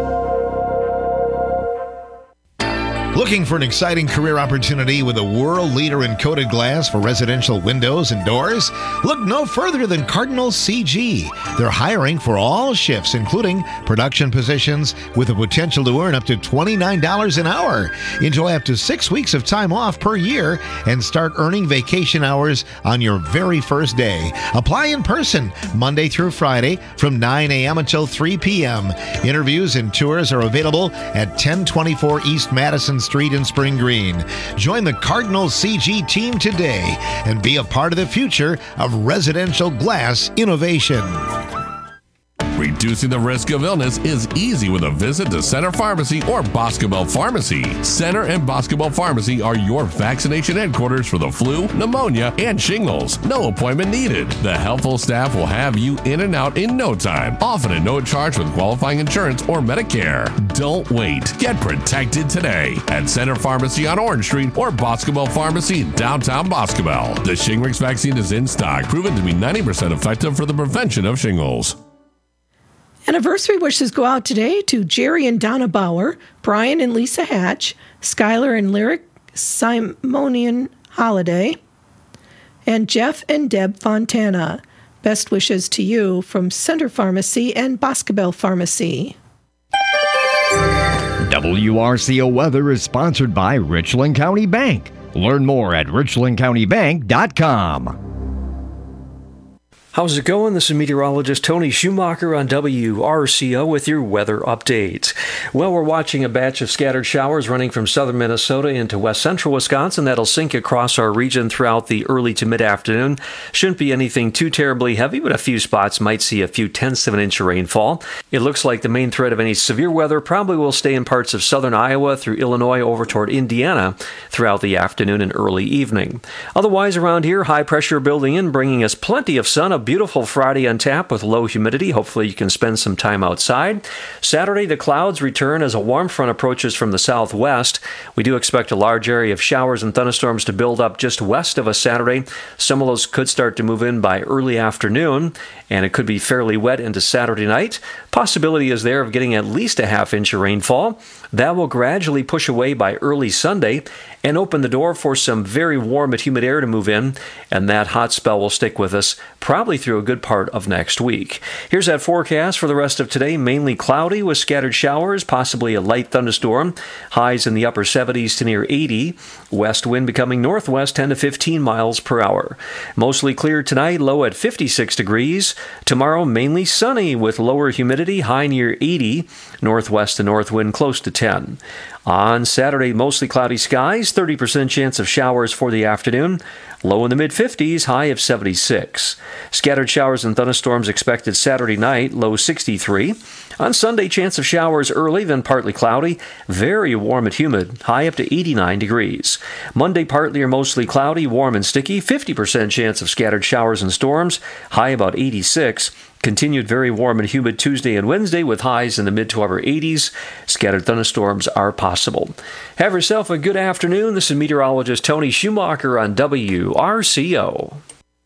Looking for an exciting career opportunity with a world leader in coated glass for residential windows and doors? Look no further than Cardinal C G. They're hiring for all shifts, including production positions, with the potential to earn up to twenty-nine dollars an hour. Enjoy up to six weeks of time off per year and start earning vacation hours on your very first day. Apply in person Monday through Friday from nine a.m. until three p.m. Interviews and tours are available at ten twenty-four East Madison Street in Spring Green. Join the Cardinal C G team today and be a part of the future of residential glass innovation. Reducing the risk of illness is easy with a visit to Center Pharmacy or Boscobel Pharmacy. Center and Boscobel Pharmacy are your vaccination headquarters for the flu, pneumonia, and shingles. No appointment needed. The helpful staff will have you in and out in no time, often at no charge with qualifying insurance or Medicare. Don't wait. Get protected today at Center Pharmacy on Orange Street or Boscobel Pharmacy in downtown Boscobel. The Shingrix vaccine is in stock, proven to be ninety percent effective for the prevention of shingles. Anniversary wishes go out today to Jerry and Donna Bauer, Brian and Lisa Hatch, Skylar and Lyric Simonian Holiday, and Jeff and Deb Fontana. Best wishes to you from Center Pharmacy and Boscobel Pharmacy. W R C O Weather is sponsored by Richland County Bank. Learn more at richland county bank dot com. How's it going? This is meteorologist Tony Schumacher on W R C O with your weather update. Well, we're watching a batch of scattered showers running from southern Minnesota into west central Wisconsin that'll sink across our region throughout the early to mid-afternoon. Shouldn't be anything too terribly heavy, but a few spots might see a few tenths of an inch of rainfall. It looks like the main threat of any severe weather probably will stay in parts of southern Iowa through Illinois over toward Indiana throughout the afternoon and early evening. Otherwise, around here, high pressure building in, bringing us plenty of sun, beautiful Friday on tap with low humidity. Hopefully you can spend some time outside. Saturday, the clouds return as a warm front approaches from the southwest. We do expect a large area of showers and thunderstorms to build up just west of us Saturday. Some of those could start to move in by early afternoon, and it could be fairly wet into Saturday night. Possibility is there of getting at least a half inch of rainfall. That will gradually push away by early Sunday and open the door for some very warm and humid air to move in, and that hot spell will stick with us probably through a good part of next week. Here's that forecast for the rest of today. Mainly cloudy with scattered showers, possibly a light thunderstorm. Highs in the upper seventies to near eighty. West wind becoming northwest ten to fifteen miles per hour. Mostly clear tonight, low at fifty-six degrees. Tomorrow, mainly sunny with lower humidity, high near eighty. Northwest to north wind close to ten. On Saturday, mostly cloudy skies, thirty percent chance of showers for the afternoon. Low in the mid-fifties, high of seventy-six. Scattered showers and thunderstorms expected Saturday night, low sixty-three. On Sunday, chance of showers early, then partly cloudy. Very warm and humid, high up to eighty-nine degrees. Monday, partly or mostly cloudy, warm and sticky. fifty percent chance of scattered showers and storms, high about eighty-six. Continued very warm and humid Tuesday and Wednesday with highs in the mid to upper eighties. Scattered thunderstorms are possible. Have yourself a good afternoon. This is meteorologist Tony Schumacher on W R C O.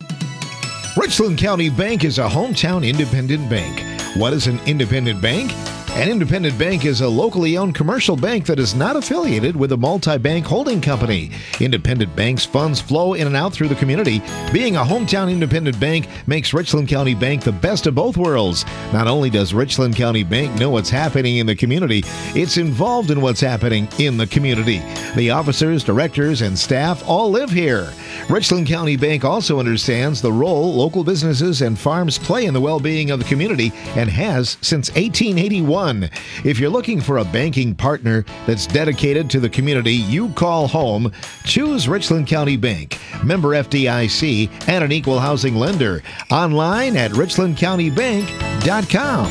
Richland County Bank is a hometown independent bank. What is an independent bank? An independent bank is a locally owned commercial bank that is not affiliated with a multi-bank holding company. Independent banks' funds flow in and out through the community. Being a hometown independent bank makes Richland County Bank the best of both worlds. Not only does Richland County Bank know what's happening in the community, it's involved in what's happening in the community. The officers, directors, and staff all live here. Richland County Bank also understands the role local businesses and farms play in the well-being of the community and has since eighteen eighty-one. If you're looking for a banking partner that's dedicated to the community you call home, choose Richland County Bank, member F D I C, and an equal housing lender. Online at richland county bank dot com.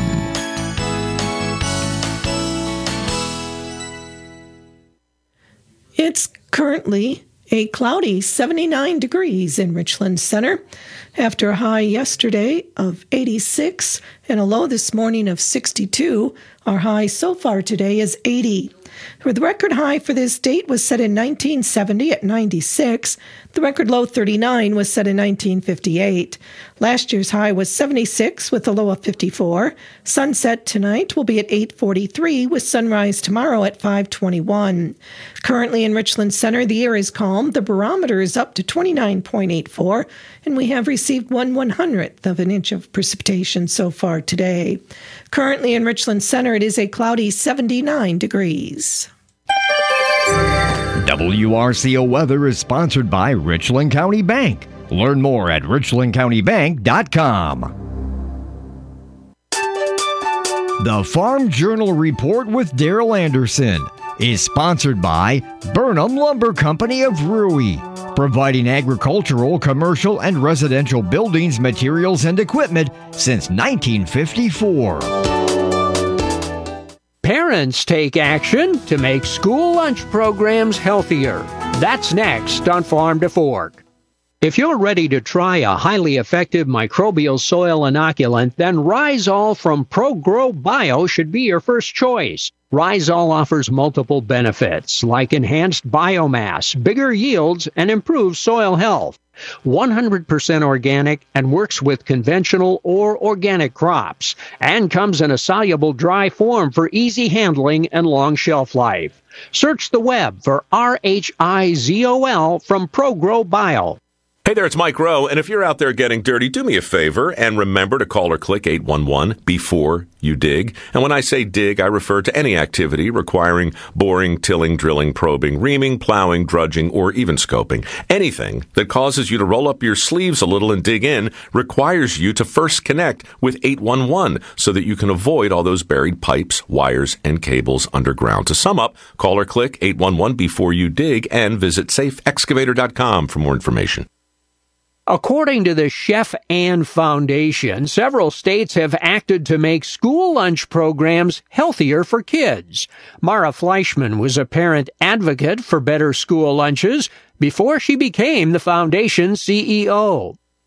It's currently a cloudy seventy-nine degrees in Richland Center after a high yesterday of eighty-six and a low this morning of sixty-two. Our high so far today is eighty. The record high for this date was set in nineteen seventy at ninety-six. The record low thirty-nine was set in nineteen fifty-eight. Last year's high was seventy-six with a low of fifty-four. Sunset tonight will be at eight forty-three with sunrise tomorrow at five twenty-one. Currently in Richland Center, the air is calm. The barometer is up to twenty-nine point eight four, and we have received one one-hundredth of an inch of precipitation so far today. Currently in Richland Center, it is a cloudy seventy-nine degrees. W R C O Weather is sponsored by Richland County Bank. Learn more at richland county bank dot com. The Farm Journal Report with Daryl Anderson is sponsored by Burnham Lumber Company of Rui, providing agricultural, commercial, and residential buildings, materials, and equipment since nineteen fifty-four. Parents take action to make school lunch programs healthier. That's next on Farm to Fork. If you're ready to try a highly effective microbial soil inoculant, then Rhizol from ProGrow Bio should be your first choice. Rhizol offers multiple benefits like enhanced biomass, bigger yields, and improved soil health. one hundred percent organic and works with conventional or organic crops, and comes in a soluble dry form for easy handling and long shelf life. Search the web for R H I Z O L from ProGrow Bio. Hey there, it's Mike Rowe, and if you're out there getting dirty, do me a favor and remember to call or click eight one one before you dig. And when I say dig, I refer to any activity requiring boring, tilling, drilling, probing, reaming, plowing, drudging, or even scoping. Anything that causes you to roll up your sleeves a little and dig in requires you to first connect with eight one one so that you can avoid all those buried pipes, wires, and cables underground. To sum up, call or click eight one one before you dig and visit safe excavator dot com for more information. According to the Chef Ann Foundation, several states have acted to make school lunch programs healthier for kids. Mara Fleischman was a parent advocate for better school lunches before she became the foundation's C E O.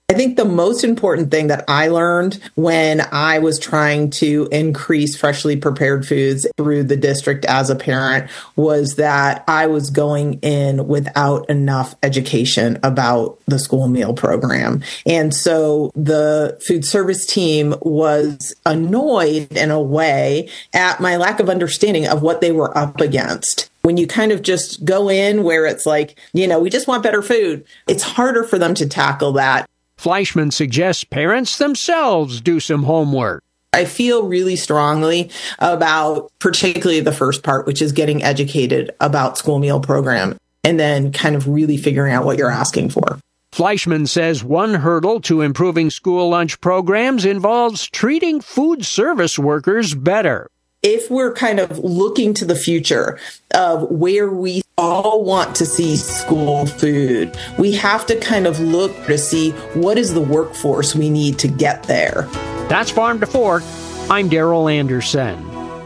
I think the most important thing that I learned when I was trying to increase freshly prepared foods through the district as a parent was that I was going in without enough education about the school meal program. And so the food service team was annoyed in a way at my lack of understanding of what they were up against. When you kind of just go in where it's like, you know, we just want better food, it's harder for them to tackle that. Fleischman suggests parents themselves do some homework. I feel really strongly about particularly the first part, which is getting educated about school meal program and then kind of really figuring out what you're asking for. Fleischman says one hurdle to improving school lunch programs involves treating food service workers better. If we're kind of looking to the future of where we all want to see school food, we have to kind of look to see what is the workforce we need to get there. That's Farm to Fork. I'm Daryl Anderson.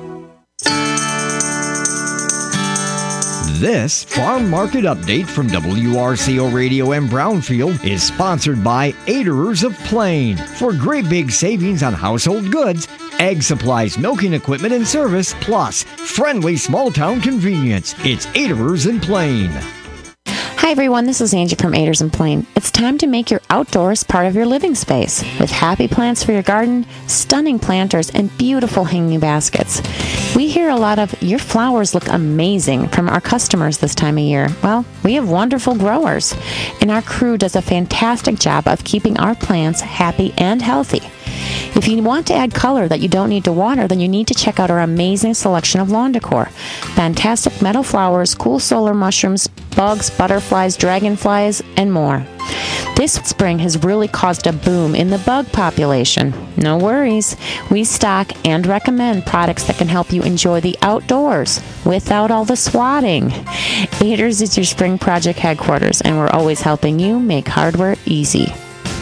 This Farm Market Update from W R C O Radio and Brownfield is sponsored by Aderers of Plain. For great big savings on household goods, egg supplies, milking equipment, and service, plus friendly small-town convenience. It's Aderers in Plain. Hi everyone, this is Angie from Aiders and Plain. It's time to make your outdoors part of your living space with happy plants for your garden, stunning planters, and beautiful hanging baskets. We hear a lot of, your flowers look amazing from our customers this time of year. Well, we have wonderful growers, and our crew does a fantastic job of keeping our plants happy and healthy. If you want to add color that you don't need to water, then you need to check out our amazing selection of lawn decor. Fantastic meadow flowers, cool solar mushrooms, bugs, butterflies, dragonflies, and more. This spring has really caused a boom in the bug population. No worries. We stock and recommend products that can help you enjoy the outdoors without all the swatting. Aiders is your spring project headquarters, and we're always helping you make hardware easy.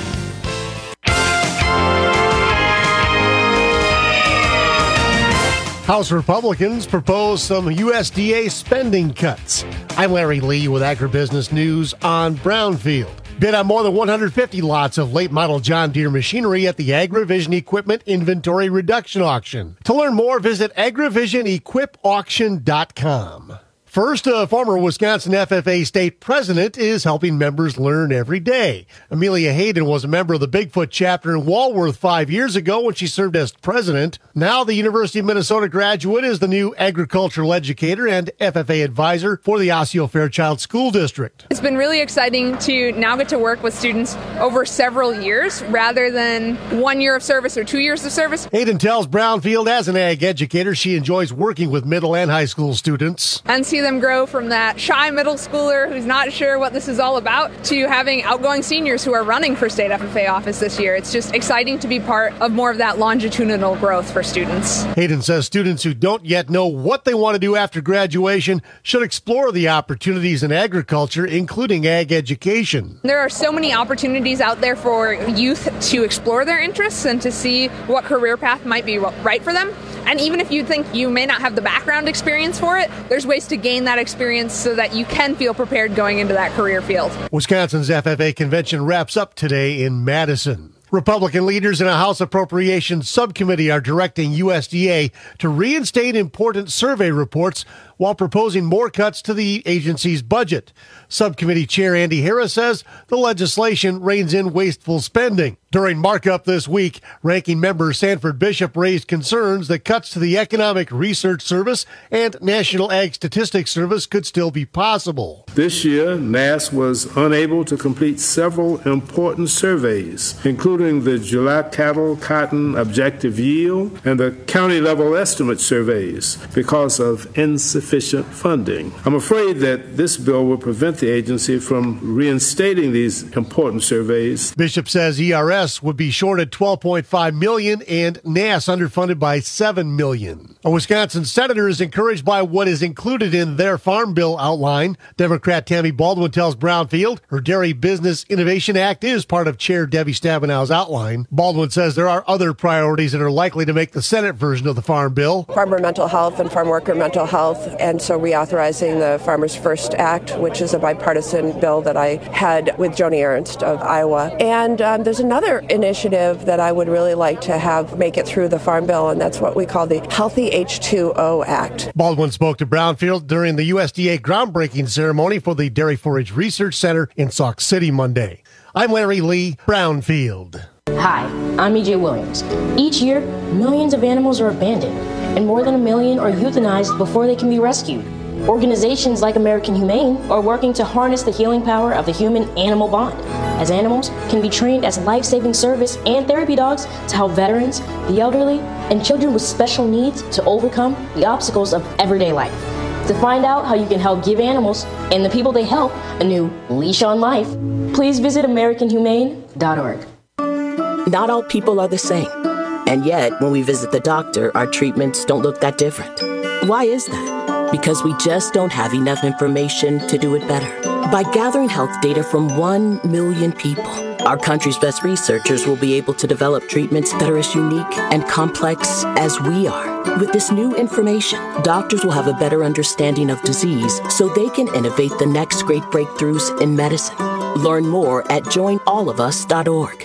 House Republicans propose some U S D A spending cuts. I'm Larry Lee with Agribusiness News on Brownfield. Bid on more than one hundred fifty lots of late model John Deere machinery at the AgriVision Equipment Inventory Reduction Auction. To learn more, visit agrivision equip auction dot com. First, a former Wisconsin F F A state president is helping members learn every day. Amelia Hayden was a member of the Bigfoot chapter in Walworth five years ago when she served as president. Now the University of Minnesota graduate is the new agricultural educator and F F A advisor for the Osseo Fairchild School District. It's been really exciting to now get to work with students over several years rather than one year of service or two years of service. Hayden tells Brownfield as an ag educator she enjoys working with middle and high school students. And see them grow from that shy middle schooler who's not sure what this is all about to having outgoing seniors who are running for state F F A office this year. It's just exciting to be part of more of that longitudinal growth for students. Hayden says students who don't yet know what they want to do after graduation should explore the opportunities in agriculture, including ag education. There are so many opportunities out there for youth to explore their interests and to see what career path might be right for them. And even if you think you may not have the background experience for it, there's ways to gain that experience so that you can feel prepared going into that career field. Wisconsin's F F A convention wraps up today in Madison. Republican leaders in a House Appropriations Subcommittee are directing U S D A to reinstate important survey reports while proposing more cuts to the agency's budget. Subcommittee Chair Andy Harris says the legislation reins in wasteful spending. During markup this week, Ranking Member Sanford Bishop raised concerns that cuts to the Economic Research Service and National Ag Statistics Service could still be possible. This year, N A S was unable to complete several important surveys, including the July cattle cotton objective yield and the county level estimate surveys because of insufficient funding. I'm afraid that this bill will prevent the agency from reinstating these important surveys. Bishop says E R S would be short at twelve point five million dollars and N A S underfunded by seven million dollars. A Wisconsin senator is encouraged by what is included in their farm bill outline. Democrat Tammy Baldwin tells Brownfield her Dairy Business Innovation Act is part of Chair Debbie Stabenow's outline. Baldwin says there are other priorities that are likely to make the Senate version of the farm bill. Farmer mental health and farm worker mental health and so reauthorizing the Farmers First Act, which is a bipartisan bill that I had with Joni Ernst of Iowa. And um, there's another initiative that I would really like to have make it through the Farm Bill, and that's what we call the Healthy H two O Act. Baldwin spoke to Brownfield during the U S D A groundbreaking ceremony for the Dairy Forage Research Center in Sauk City Monday. I'm Larry Lee, Brownfield. Hi, I'm E J Williams. Each year, millions of animals are abandoned, and more than a million are euthanized before they can be rescued. Organizations like American Humane are working to harness the healing power of the human-animal bond, as animals can be trained as life-saving service and therapy dogs to help veterans, the elderly, and children with special needs to overcome the obstacles of everyday life. To find out how you can help give animals and the people they help a new leash on life, please visit American Humane dot org. Not all people are the same, and yet when we visit the doctor, our treatments don't look that different. Why is that? Because we just don't have enough information to do it better. By gathering health data from one million people, our country's best researchers will be able to develop treatments that are as unique and complex as we are. With this new information, doctors will have a better understanding of disease so they can innovate the next great breakthroughs in medicine. Learn more at join all of us dot org.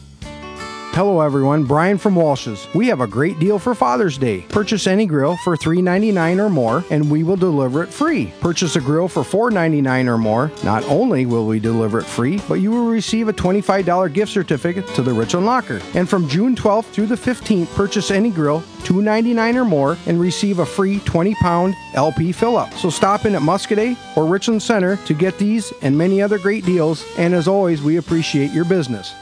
Hello everyone, Brian from Walsh's. We have a great deal for Father's Day. Purchase any grill for three ninety-nine or more and we will deliver it free. Purchase a grill for four ninety-nine or more. Not only will we deliver it free, but you will receive a twenty-five dollars gift certificate to the Richland Locker. And from June twelfth through the fifteenth, purchase any grill two ninety-nine or more and receive a free twenty pound L P fill-up. So stop in at Muscadet or Richland Center to get these and many other great deals. And as always, we appreciate your business.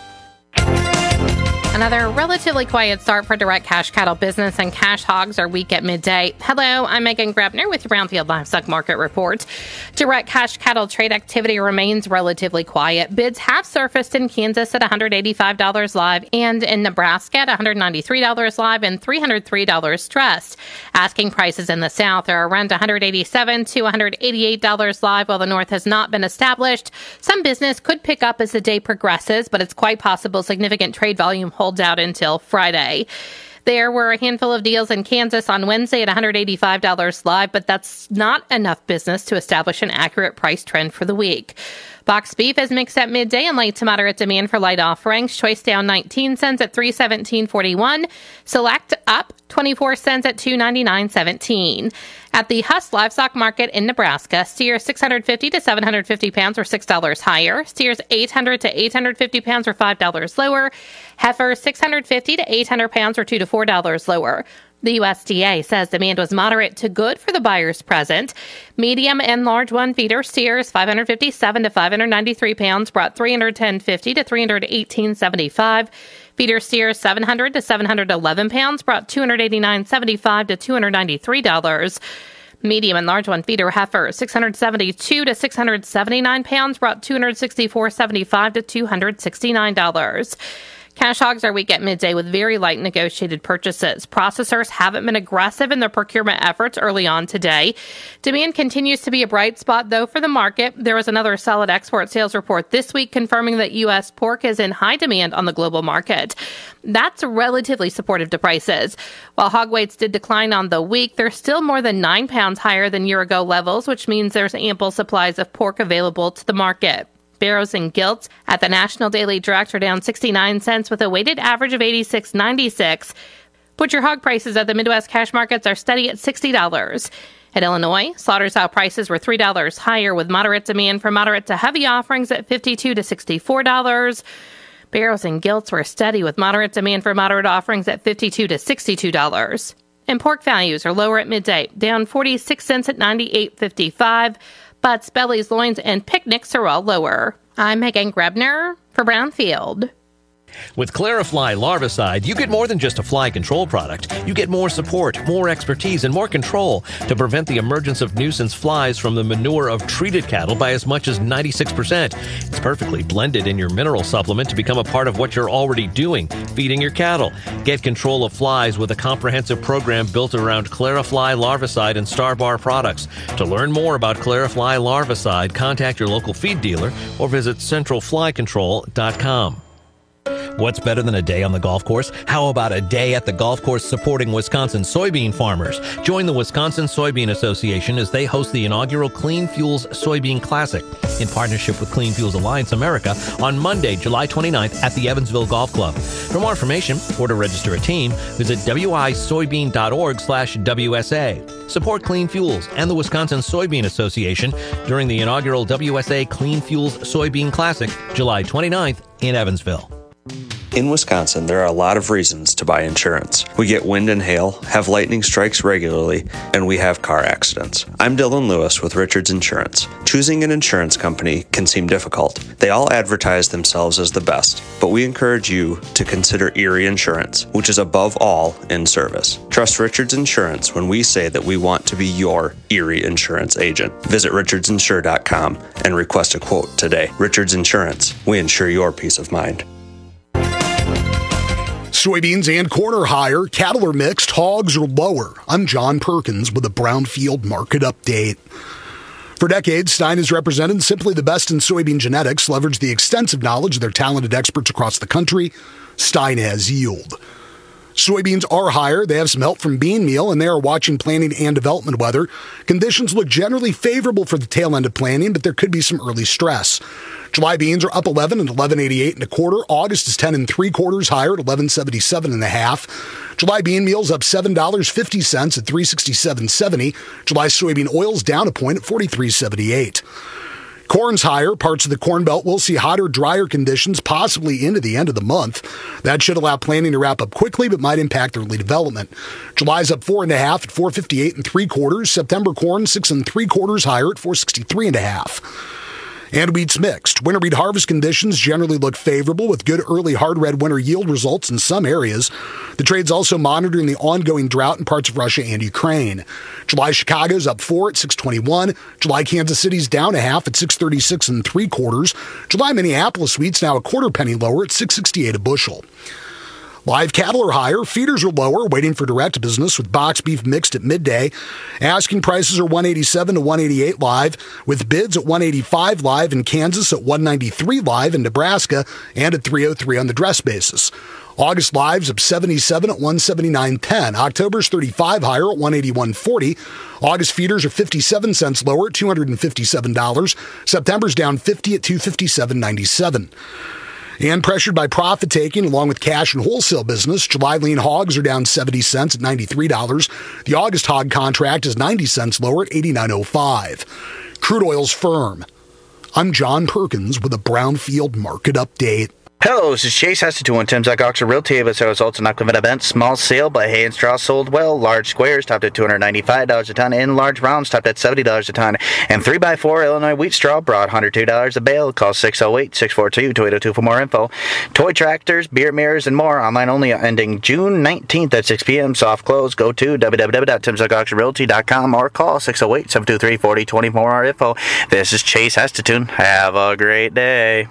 Another relatively quiet start for direct cash cattle business, and cash hogs are weak at midday. Hello, I'm Megan Grebner with your Brownfield Livestock Market Report. Direct cash cattle trade activity remains relatively quiet. Bids have surfaced in Kansas at one hundred eighty-five dollars live and in Nebraska at one hundred ninety-three dollars live and three hundred three dollars stressed. Asking prices in the South are around one hundred eighty-seven dollars to one hundred eighty-eight dollars live, while the North has not been established. Some business could pick up as the day progresses, but it's quite possible significant trade volume holds out until Friday. There were a handful of deals in Kansas on Wednesday at one hundred eighty-five dollars live, but that's not enough business to establish an accurate price trend for the week. Boxed beef is mixed at midday and light to moderate demand for light offerings. Choice down nineteen cents at three seventeen forty-one. Select up twenty-four cents at two ninety-nine seventeen. At the Huss Livestock Market in Nebraska, steers six hundred fifty to seven hundred fifty pounds were six dollars higher. Steers eight hundred to eight hundred fifty pounds were five dollars lower. Heifers six hundred fifty to eight hundred pounds were two to four dollars lower. The U S D A says demand was moderate to good for the buyers present. Medium and large one feeder steers five hundred fifty-seven to five hundred ninety-three pounds brought three hundred ten fifty to three hundred eighteen seventy-five. Feeder steers seven hundred to seven hundred eleven pounds brought two hundred eighty-nine seventy-five to two hundred ninety-three dollars. Medium and large one feeder heifers six hundred seventy-two to six hundred seventy-nine pounds brought two hundred sixty-four seventy-five to two hundred sixty-nine dollars. Cash hogs are weak at midday with very light negotiated purchases. Processors haven't been aggressive in their procurement efforts early on today. Demand continues to be a bright spot, though, for the market. There was another solid export sales report this week confirming that U S pork is in high demand on the global market. That's relatively supportive to prices. While hog weights did decline on the week, they're still more than nine pounds higher than year-ago levels, which means there's ample supplies of pork available to the market. Barrows and Gilts at the National Daily Direct are down sixty-nine cents with a weighted average of eighty-six ninety-six. Butcher hog prices at the Midwest cash markets are steady at sixty dollars. At Illinois, slaughter-style prices were three dollars higher with moderate demand for moderate to heavy offerings at fifty-two to sixty-four dollars. Barrows and Gilts were steady with moderate demand for moderate offerings at fifty-two to sixty-two dollars. And pork values are lower at midday, down forty-six cents at ninety-eight fifty-five. Butts, bellies, loins, and picnics are all lower. I'm Megan Grebner for Brownfield. With Clarifly Larvicide, you get more than just a fly control product. You get more support, more expertise, and more control to prevent the emergence of nuisance flies from the manure of treated cattle by as much as ninety-six percent. It's perfectly blended in your mineral supplement to become a part of what you're already doing, feeding your cattle. Get control of flies with a comprehensive program built around Clarifly Larvicide and Starbar products. To learn more about Clarifly Larvicide, contact your local feed dealer or visit central fly control dot com. What's better than a day on the golf course? How about a day at the golf course supporting Wisconsin soybean farmers? Join the Wisconsin Soybean Association as they host the inaugural Clean Fuels Soybean Classic in partnership with Clean Fuels Alliance America on Monday, July twenty-ninth at the Evansville Golf Club. For more information or to register a team, visit wisoybean.org slash WSA. Support Clean Fuels and the Wisconsin Soybean Association during the inaugural W S A Clean Fuels Soybean Classic, July twenty-ninth in Evansville. In Wisconsin, there are a lot of reasons to buy insurance. We get wind and hail, have lightning strikes regularly, and we have car accidents. I'm Dylan Lewis with Richards Insurance. Choosing an insurance company can seem difficult. They all advertise themselves as the best, but we encourage you to consider Erie Insurance, which is above all in service. Trust Richards Insurance when we say that we want to be your Erie Insurance agent. Visit richards insure dot com and request a quote today. Richards Insurance, we insure your peace of mind. Soybeans and corn are higher, cattle are mixed, hogs are lower. I'm John Perkins with a Brownfield Market Update. For decades, Stein has represented simply the best in soybean genetics, leveraged the extensive knowledge of their talented experts across the country. Stein has yield. Soybeans are higher. They have some help from bean meal, and they are watching planting and development weather. Conditions look generally favorable for the tail end of planting, but there could be some early stress. July beans are up eleven and eleven eighty-eight and a quarter. August is ten and three quarters higher at eleven seventy-seven and a half. July bean meal's up seven dollars and fifty cents at three sixty-seven seventy. July soybean oil's down a point at forty-three seventy-eight. Corn's higher. Parts of the Corn Belt will see hotter, drier conditions possibly into the end of the month. That should allow planting to wrap up quickly, but might impact early development. July's up four and a half at four fifty-eight and three quarters. September corn six and three quarters higher at four sixty-three and a half. And wheat's mixed. Winter wheat harvest conditions generally look favorable with good early hard red winter yield results in some areas. The trade's also monitoring the ongoing drought in parts of Russia and Ukraine. July Chicago's up four at six twenty-one. July Kansas City's down a half at six thirty-six and three quarters. July Minneapolis wheat's now a quarter penny lower at six sixty-eight a bushel. Live cattle are higher, feeders are lower, waiting for direct business with box beef mixed at midday. Asking prices are one eighty-seven to one eighty-eight live, with bids at one eighty-five live in Kansas, at one ninety-three live in Nebraska, and at three oh three on the dress basis. August live's up seventy-seven at one seventy-nine ten. October's thirty-five higher at one eighty-one forty. August feeders are fifty-seven cents lower at two hundred fifty-seven dollars. September's down fifty at two fifty-seven ninety-seven. And pressured by profit taking along with cash and wholesale business, July lean hogs are down seventy cents at ninety-three dollars. The August hog contract is ninety cents lower at eighty-nine oh five. Crude oil's firm. I'm John Perkins with a Brownfield Market Update. Hello, this is Chase Heston, Tim's at Oxford Realty. It was results in upcoming events. Small sale by hay and straw sold well. Large squares topped at two hundred ninety-five dollars a ton, and large rounds topped at seventy dollars a ton. And three by four Illinois wheat straw brought one hundred two dollars a bale. Call six oh eight, six four two, two eight oh two for more info. Toy tractors, beer mirrors, and more. Online only ending June nineteenth at six p.m. Soft close. Go to w w w dot tims at oxford realty dot com or call six oh eight, seven two three, four oh two oh for more info. This is Chase Heston. Have a great day.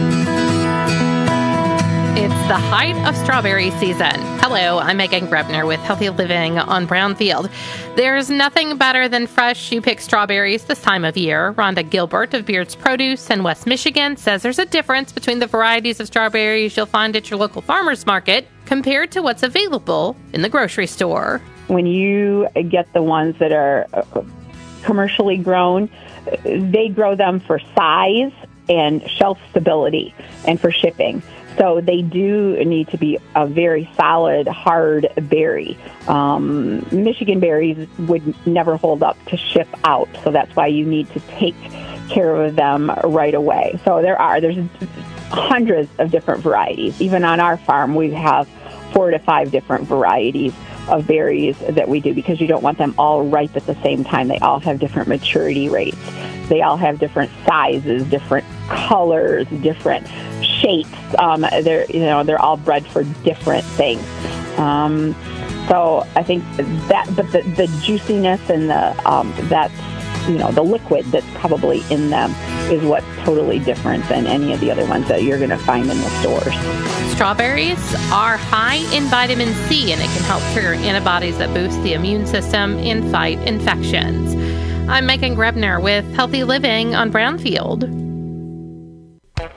It's the height of strawberry season. Hello, I'm Megan Grebner with Healthy Living on Brownfield. There's nothing better than fresh you pick strawberries this time of year. Rhonda Gilbert of Beard's Produce in West Michigan says there's a difference between the varieties of strawberries you'll find at your local farmer's market compared to what's available in the grocery store. When you get the ones that are commercially grown, they grow them for size and shelf stability and for shipping. So they do need to be a very solid, hard berry. Um, Michigan berries would never hold up to ship out, so that's why you need to take care of them right away. So there are, there's hundreds of different varieties. Even on our farm, we have four to five different varieties of berries that we do because you don't want them all ripe at the same time. They all have different maturity rates. They all have different sizes, different colors, different shapes. Um, they're you know they're all bred for different things. Um, so I think that, but the, the juiciness and the um, that's you know the liquid that's probably in them is what's totally different than any of the other ones that you're going to find in the stores. Strawberries are high in vitamin C, and it can help trigger antibodies that boost the immune system and fight infections. I'm Megan Grebner with Healthy Living on Brownfield.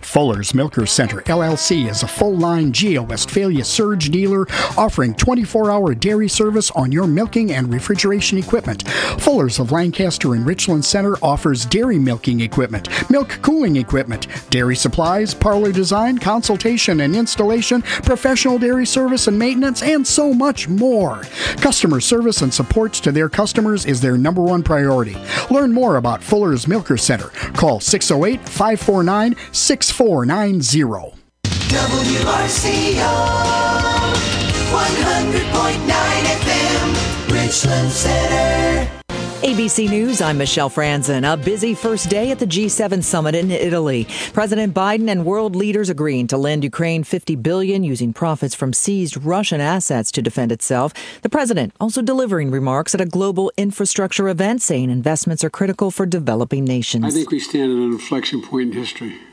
Fuller's Milker Center, L L C is a full-line G A Westphalia surge dealer offering twenty-four hour dairy service on your milking and refrigeration equipment. Fuller's of Lancaster and Richland Center offers dairy milking equipment, milk cooling equipment, dairy supplies, parlor design, consultation and installation, professional dairy service and maintenance, and so much more. Customer service and support to their customers is their number one priority. Learn more about Fuller's Milker Center. Call six oh eight, five four nine, six four nine zero. W R C O one hundred point nine F M, Richland Center. A B C News, I'm Michelle Franzen. A busy first day at the G seven summit in Italy. President Biden and world leaders agreeing to lend Ukraine fifty billion dollars using profits from seized Russian assets to defend itself. The president also delivering remarks at a global infrastructure event saying investments are critical for developing nations. I think we stand at an inflection point in history.